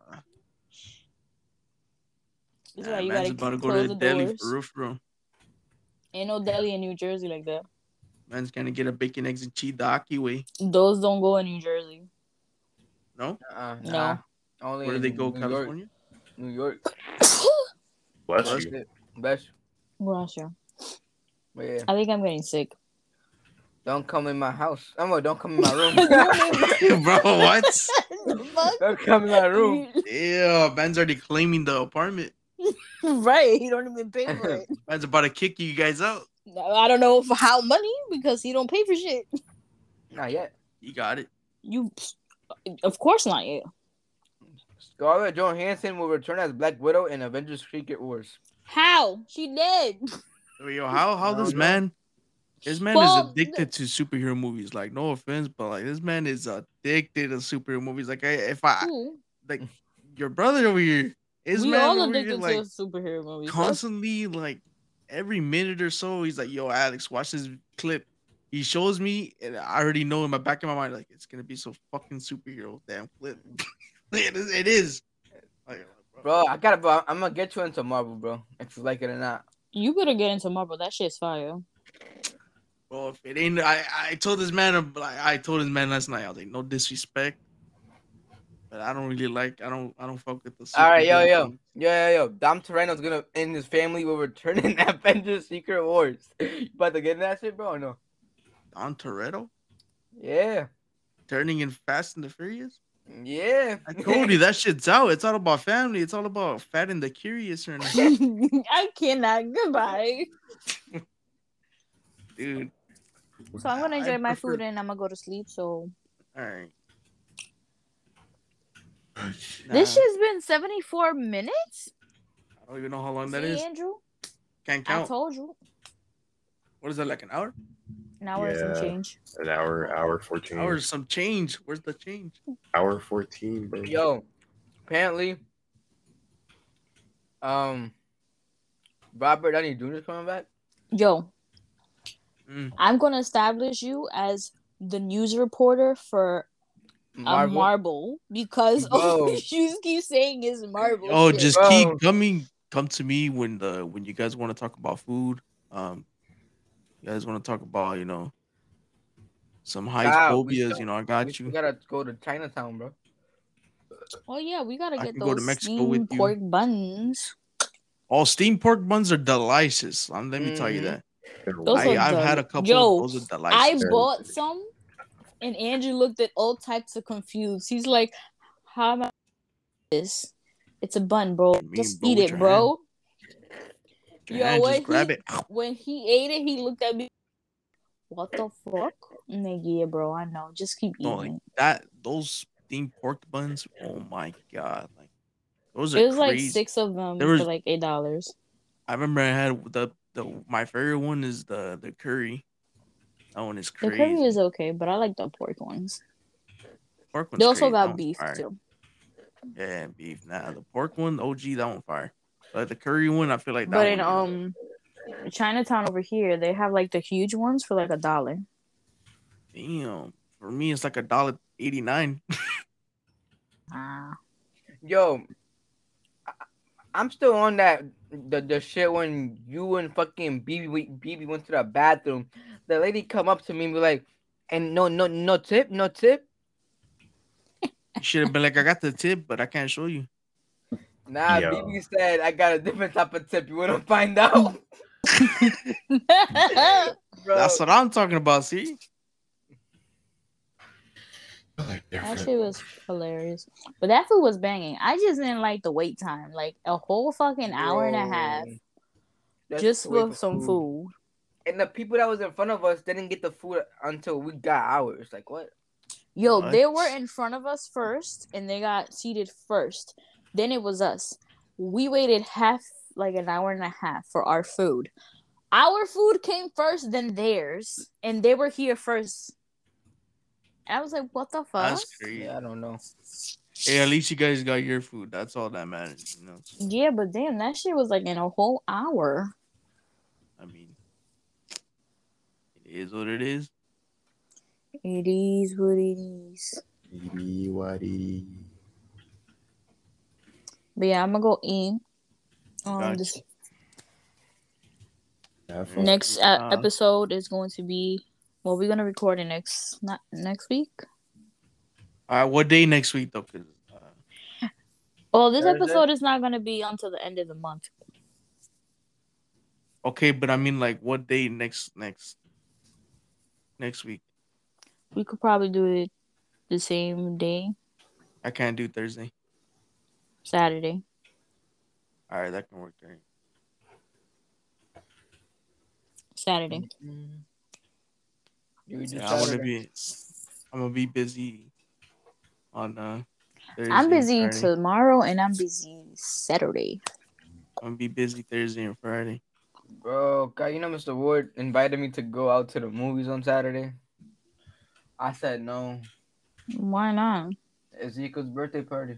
[SPEAKER 5] This is
[SPEAKER 3] Nah,
[SPEAKER 5] why you
[SPEAKER 3] man's
[SPEAKER 5] gotta
[SPEAKER 3] about to go
[SPEAKER 5] close
[SPEAKER 3] to
[SPEAKER 5] the
[SPEAKER 3] Delhi
[SPEAKER 5] doors.
[SPEAKER 3] for roof, bro.
[SPEAKER 5] Ain't no deli in New Jersey like that.
[SPEAKER 3] Man's gonna get a bacon, eggs, and cheese the Aki way.
[SPEAKER 5] Those don't go in New Jersey.
[SPEAKER 3] No?
[SPEAKER 2] Uh,
[SPEAKER 5] No.
[SPEAKER 2] nah. Only
[SPEAKER 3] Where do they
[SPEAKER 2] in
[SPEAKER 3] go,
[SPEAKER 2] New
[SPEAKER 3] California?
[SPEAKER 2] York. New York.
[SPEAKER 4] bless
[SPEAKER 3] Bless
[SPEAKER 4] you.
[SPEAKER 2] Best.
[SPEAKER 5] Gotcha.
[SPEAKER 2] But yeah,
[SPEAKER 5] I think I'm getting sick.
[SPEAKER 2] don't come in my house. I'm don't come in my room.
[SPEAKER 3] Bro, what?
[SPEAKER 5] Fuck?
[SPEAKER 2] Don't come in my room.
[SPEAKER 3] Yeah, man's already claiming the apartment.
[SPEAKER 5] Right, he don't even pay for it.
[SPEAKER 3] Man's about to kick you guys out.
[SPEAKER 5] I don't know for how money because he don't pay for shit.
[SPEAKER 2] Not yet.
[SPEAKER 3] You got it.
[SPEAKER 5] You, of course not yet.
[SPEAKER 2] Scarlett Johansson will return as Black Widow in Avengers Secret Wars.
[SPEAKER 5] How? She dead.
[SPEAKER 3] Yo, how how
[SPEAKER 2] I
[SPEAKER 3] this
[SPEAKER 2] don't know.
[SPEAKER 3] man This man
[SPEAKER 5] Well,
[SPEAKER 3] is addicted to superhero movies. Like, no offense, but like this man is addicted to superhero movies. Like, I, if I
[SPEAKER 5] Who?
[SPEAKER 3] like your brother over here, his
[SPEAKER 5] We
[SPEAKER 3] man
[SPEAKER 5] all
[SPEAKER 3] over here,
[SPEAKER 5] addicted
[SPEAKER 3] like
[SPEAKER 5] to superhero movies. That's-
[SPEAKER 3] constantly, like every minute or so, he's like, "Yo, Alex, watch this clip." He shows me, and I already know in my back of my mind, like it's gonna be so fucking superhero damn clip. it is. It is. Like,
[SPEAKER 2] Bro, I gotta, bro. I'm gonna get you into Marvel, bro. If you like it or not.
[SPEAKER 5] You better get into Marvel. That shit's fire.
[SPEAKER 3] Bro, if it ain't, I, I told this man, like, I told this man last night, I was like, no disrespect, but I don't really like, I don't, I don't fuck with the.
[SPEAKER 2] All right, yo,
[SPEAKER 3] superhero
[SPEAKER 2] yo,
[SPEAKER 3] movies.
[SPEAKER 2] yo, yo, yo. Dom Toretto's gonna and his family will return in Avengers: Secret Wars. You about to get in that shit, bro? Or no?
[SPEAKER 3] Don Toretto
[SPEAKER 2] Yeah,
[SPEAKER 3] turning in Fast and the Furious.
[SPEAKER 2] yeah.
[SPEAKER 3] I told you that shit's out. It's all about family. It's all about Fat and the Curious, or not.
[SPEAKER 5] I cannot. Goodbye.
[SPEAKER 3] Dude.
[SPEAKER 5] So I'm gonna
[SPEAKER 3] I
[SPEAKER 5] enjoy my
[SPEAKER 3] prefer-
[SPEAKER 5] food and I'm gonna go to sleep. So
[SPEAKER 3] All right.
[SPEAKER 5] this
[SPEAKER 3] Nah,
[SPEAKER 5] shit's been seventy-four minutes.
[SPEAKER 3] I don't even know how long that
[SPEAKER 5] See,
[SPEAKER 3] is.
[SPEAKER 5] Andrew,
[SPEAKER 3] Can't
[SPEAKER 5] I
[SPEAKER 3] count.
[SPEAKER 5] told you.
[SPEAKER 3] What is that, like an hour?
[SPEAKER 5] An hour and
[SPEAKER 4] Yeah.
[SPEAKER 5] some change.
[SPEAKER 4] An hour, hour fourteen.
[SPEAKER 3] Hour is some change. Where's the change?
[SPEAKER 4] Hour fourteen, bro.
[SPEAKER 2] Yo, apparently, um, Robert Downey Junior is coming back.
[SPEAKER 5] Yo,
[SPEAKER 3] Mm.
[SPEAKER 5] I'm gonna establish you as the news reporter for a marble because all
[SPEAKER 2] Bro.
[SPEAKER 5] you just keep saying is marble.
[SPEAKER 3] Oh,
[SPEAKER 5] shit.
[SPEAKER 3] just
[SPEAKER 2] Bro.
[SPEAKER 3] keep coming. Come to me when the when you guys want to talk about food. Um, you guys want to talk about you know some high
[SPEAKER 2] Nah, we
[SPEAKER 3] phobias.
[SPEAKER 2] still-
[SPEAKER 3] You know, I
[SPEAKER 2] We
[SPEAKER 3] got
[SPEAKER 2] still
[SPEAKER 3] you.
[SPEAKER 2] gotta go to Chinatown, bro.
[SPEAKER 5] Oh yeah, we gotta
[SPEAKER 3] I
[SPEAKER 5] get
[SPEAKER 3] can go to
[SPEAKER 5] those
[SPEAKER 3] Mexico with
[SPEAKER 5] steamed
[SPEAKER 3] you.
[SPEAKER 5] pork buns.
[SPEAKER 3] All steamed pork buns are delicious. Um, let me tell you
[SPEAKER 2] Mhm.
[SPEAKER 3] that.
[SPEAKER 5] Those
[SPEAKER 3] I,
[SPEAKER 5] are
[SPEAKER 3] I've had
[SPEAKER 5] del-
[SPEAKER 3] a couple.
[SPEAKER 5] Yo,
[SPEAKER 3] Those are
[SPEAKER 5] I
[SPEAKER 3] delicious.
[SPEAKER 5] bought some, and Andrew looked at all types of confused. He's like, "How am I this? It's a bun, bro.
[SPEAKER 3] I mean,
[SPEAKER 5] Just
[SPEAKER 3] bro,
[SPEAKER 5] eat
[SPEAKER 3] with
[SPEAKER 5] it,
[SPEAKER 3] your
[SPEAKER 5] bro."
[SPEAKER 3] Your
[SPEAKER 5] Yo,
[SPEAKER 3] hand,
[SPEAKER 5] when
[SPEAKER 3] just grab
[SPEAKER 5] he
[SPEAKER 3] it.
[SPEAKER 5] when he ate it, he looked at me. What the fuck? I'm like, yeah, bro, I know. Just keep
[SPEAKER 3] No,
[SPEAKER 5] eating
[SPEAKER 3] like
[SPEAKER 5] it.
[SPEAKER 3] that. Those steamed pork buns. Oh my god! Like those are
[SPEAKER 5] It was like
[SPEAKER 3] crazy.
[SPEAKER 5] six of them
[SPEAKER 3] There
[SPEAKER 5] for
[SPEAKER 3] was-
[SPEAKER 5] like eight dollars.
[SPEAKER 3] I remember I had the the my favorite one is the the curry. That one is
[SPEAKER 5] The
[SPEAKER 3] crazy.
[SPEAKER 5] curry is okay, but I like the pork ones.
[SPEAKER 3] Pork one's
[SPEAKER 5] They also
[SPEAKER 3] crazy. That
[SPEAKER 5] got
[SPEAKER 3] one's
[SPEAKER 5] beef
[SPEAKER 3] fire.
[SPEAKER 5] too.
[SPEAKER 3] Yeah, beef. Nah, the pork one, O G, that one fire. But the curry one, I feel like that
[SPEAKER 5] But
[SPEAKER 3] one.
[SPEAKER 5] in um Chinatown over here, they have like the huge ones for like a dollar.
[SPEAKER 3] Damn. For me, it's like a dollar eighty nine.
[SPEAKER 5] Ah.
[SPEAKER 2] Yo, I- I'm still on that the the shit when you and fucking B B B B went to the bathroom. The lady come up to me and be like, "And no, no, no tip, no tip."
[SPEAKER 3] You should have been like, I got the tip, but I can't show you.
[SPEAKER 2] Nah,
[SPEAKER 4] Yo.
[SPEAKER 2] B B said I got a different type of tip. You wanna find out? Bro,
[SPEAKER 3] That's what I'm talking about. See,
[SPEAKER 4] Like
[SPEAKER 5] That
[SPEAKER 4] different.
[SPEAKER 5] shit was hilarious. But that food was banging. I just didn't like the wait time. Like a whole fucking hour and a half
[SPEAKER 2] Bro, that's
[SPEAKER 5] just
[SPEAKER 2] to wait
[SPEAKER 5] for some food.
[SPEAKER 2] And the people that was in front of us didn't get the food until we got ours. Like what?
[SPEAKER 5] Yo,
[SPEAKER 3] What?
[SPEAKER 5] they were in front of us first and they got seated first. Then it was us. We waited half like an hour and a half for our food. Our food came first, then theirs, and they were here first. And I was like, what the fuck?
[SPEAKER 3] that's crazy.
[SPEAKER 2] Yeah, I don't know.
[SPEAKER 3] Hey, at least you guys got your food. That's all that matters. You know.
[SPEAKER 5] Yeah, but damn, that shit was like in a whole hour.
[SPEAKER 3] I mean, it is what it is.
[SPEAKER 5] It is what it is.
[SPEAKER 4] Edie, what Edie?
[SPEAKER 5] But yeah, I'm gonna go in. Um,
[SPEAKER 3] Gotcha.
[SPEAKER 5] this
[SPEAKER 4] Have fun.
[SPEAKER 5] next uh,
[SPEAKER 3] Uh,
[SPEAKER 5] episode is going to be. Well, we're gonna record it next not next week.
[SPEAKER 3] All right, what day next week though? 'Cause, uh,
[SPEAKER 5] Well, this
[SPEAKER 2] Thursday?
[SPEAKER 5] episode is not gonna be until the end of the month.
[SPEAKER 3] okay, but I mean, like, what day next next next week?
[SPEAKER 5] We could probably do it the same day,
[SPEAKER 3] I can't do Thursday.
[SPEAKER 5] Saturday.
[SPEAKER 3] All right, that can work. Right.
[SPEAKER 5] Saturday.
[SPEAKER 2] Mm-hmm. You would do
[SPEAKER 3] Yeah, I'm gonna
[SPEAKER 2] Saturday.
[SPEAKER 3] be. I'm gonna be busy on uh. Thursday
[SPEAKER 5] I'm
[SPEAKER 3] and
[SPEAKER 5] busy
[SPEAKER 3] Friday.
[SPEAKER 5] tomorrow and I'm busy Saturday.
[SPEAKER 3] I'm gonna be busy Thursday and Friday.
[SPEAKER 2] Bro, God, you know Mister Ward invited me to go out to the movies on Saturday. I said no.
[SPEAKER 5] Why not?
[SPEAKER 2] Ezekiel's birthday party.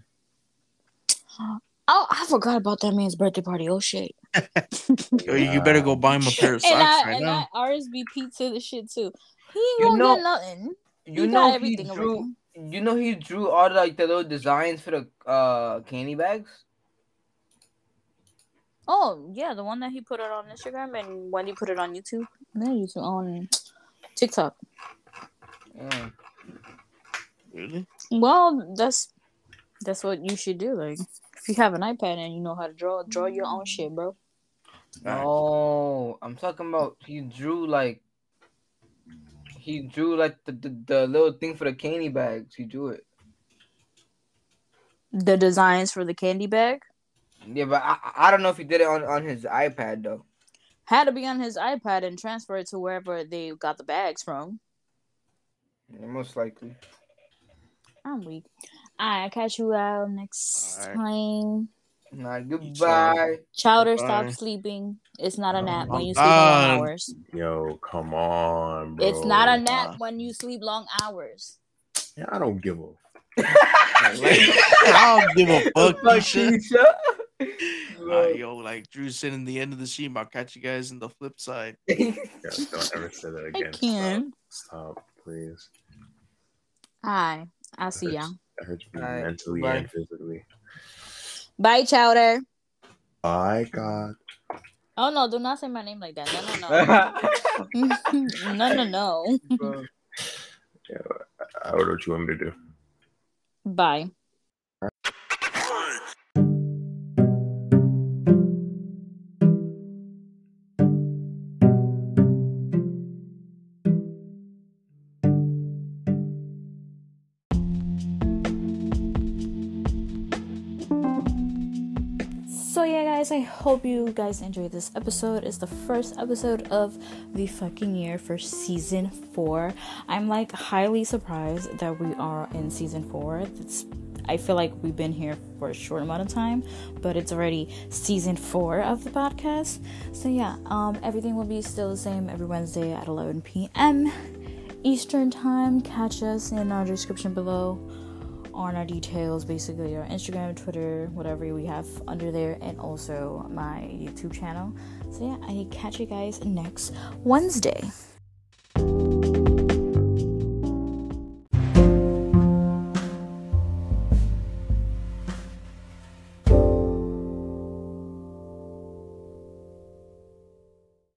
[SPEAKER 5] Oh, I forgot about that man's birthday party. Oh shit!
[SPEAKER 3] Yo, you better go buy him a pair of socks
[SPEAKER 5] and I
[SPEAKER 3] right
[SPEAKER 5] and
[SPEAKER 3] now.
[SPEAKER 5] I R S V P to the shit too. He ain't
[SPEAKER 2] You
[SPEAKER 5] gonna
[SPEAKER 2] know-
[SPEAKER 5] get nothing.
[SPEAKER 2] You
[SPEAKER 5] He
[SPEAKER 2] know
[SPEAKER 5] got
[SPEAKER 2] he
[SPEAKER 5] everything
[SPEAKER 2] drew.
[SPEAKER 5] already.
[SPEAKER 2] You know he drew all the, like the little designs for the uh candy bags.
[SPEAKER 5] Oh yeah, the one that he put it on Instagram and when he put it on YouTube, no, YouTube on TikTok.
[SPEAKER 2] Yeah.
[SPEAKER 3] Really?
[SPEAKER 5] Well, that's that's what you should do. Like, if you have an iPad and you know how to draw, draw your own shit, bro.
[SPEAKER 2] No, I'm talking about he drew like he drew like the, the, the little thing for the candy bags. He drew it.
[SPEAKER 5] The designs for the candy bag
[SPEAKER 2] Yeah, but I I don't know if he did it on, on his iPad though.
[SPEAKER 5] had to be on his iPad and transfer it to wherever they got the bags from.
[SPEAKER 2] Yeah, most likely.
[SPEAKER 5] I'm weak. Alright, catch you out next
[SPEAKER 3] Alright.
[SPEAKER 5] time.
[SPEAKER 2] Nah, goodbye.
[SPEAKER 5] Chowder,
[SPEAKER 3] Bye.
[SPEAKER 5] stop sleeping. It's not a nap when
[SPEAKER 3] I'm
[SPEAKER 5] you sleep long
[SPEAKER 3] done.
[SPEAKER 5] hours.
[SPEAKER 4] Yo, come on, bro.
[SPEAKER 5] It's not a nap
[SPEAKER 3] Nah.
[SPEAKER 5] when you sleep long hours.
[SPEAKER 4] Yeah, I don't give a.
[SPEAKER 3] I don't give a fuck,
[SPEAKER 2] Fuck
[SPEAKER 3] Keisha.
[SPEAKER 2] Keisha.
[SPEAKER 3] Alright, yo, like Drew said in the end of the stream, I'll catch you guys in the flip side.
[SPEAKER 4] Yeah, don't ever say that
[SPEAKER 5] I
[SPEAKER 4] again.
[SPEAKER 5] can.
[SPEAKER 4] Stop, Stop, please.
[SPEAKER 5] Hi. I'll see ya.
[SPEAKER 4] That hurts me
[SPEAKER 2] Alright,
[SPEAKER 4] mentally
[SPEAKER 2] bye.
[SPEAKER 4] and physically.
[SPEAKER 5] Bye, Chowder.
[SPEAKER 4] Bye, God.
[SPEAKER 5] Oh no, do not say my name like that. No, no, no. no, no, no.
[SPEAKER 2] Bro.
[SPEAKER 4] Yeah, I, I would what you want me to do.
[SPEAKER 5] Bye. So yeah, guys, I hope you guys enjoyed this episode. It's the first episode of the fucking year for season four. I'm like highly surprised that we are in season four. It's I feel like we've been here for a short amount of time, but it's already season four of the podcast. So yeah, um, everything will be still the same every Wednesday at eleven p.m. Eastern time. Catch us in our description below on our details, basically our Instagram, Twitter, whatever we have under there, and also my YouTube channel. So yeah, I catch you guys next Wednesday.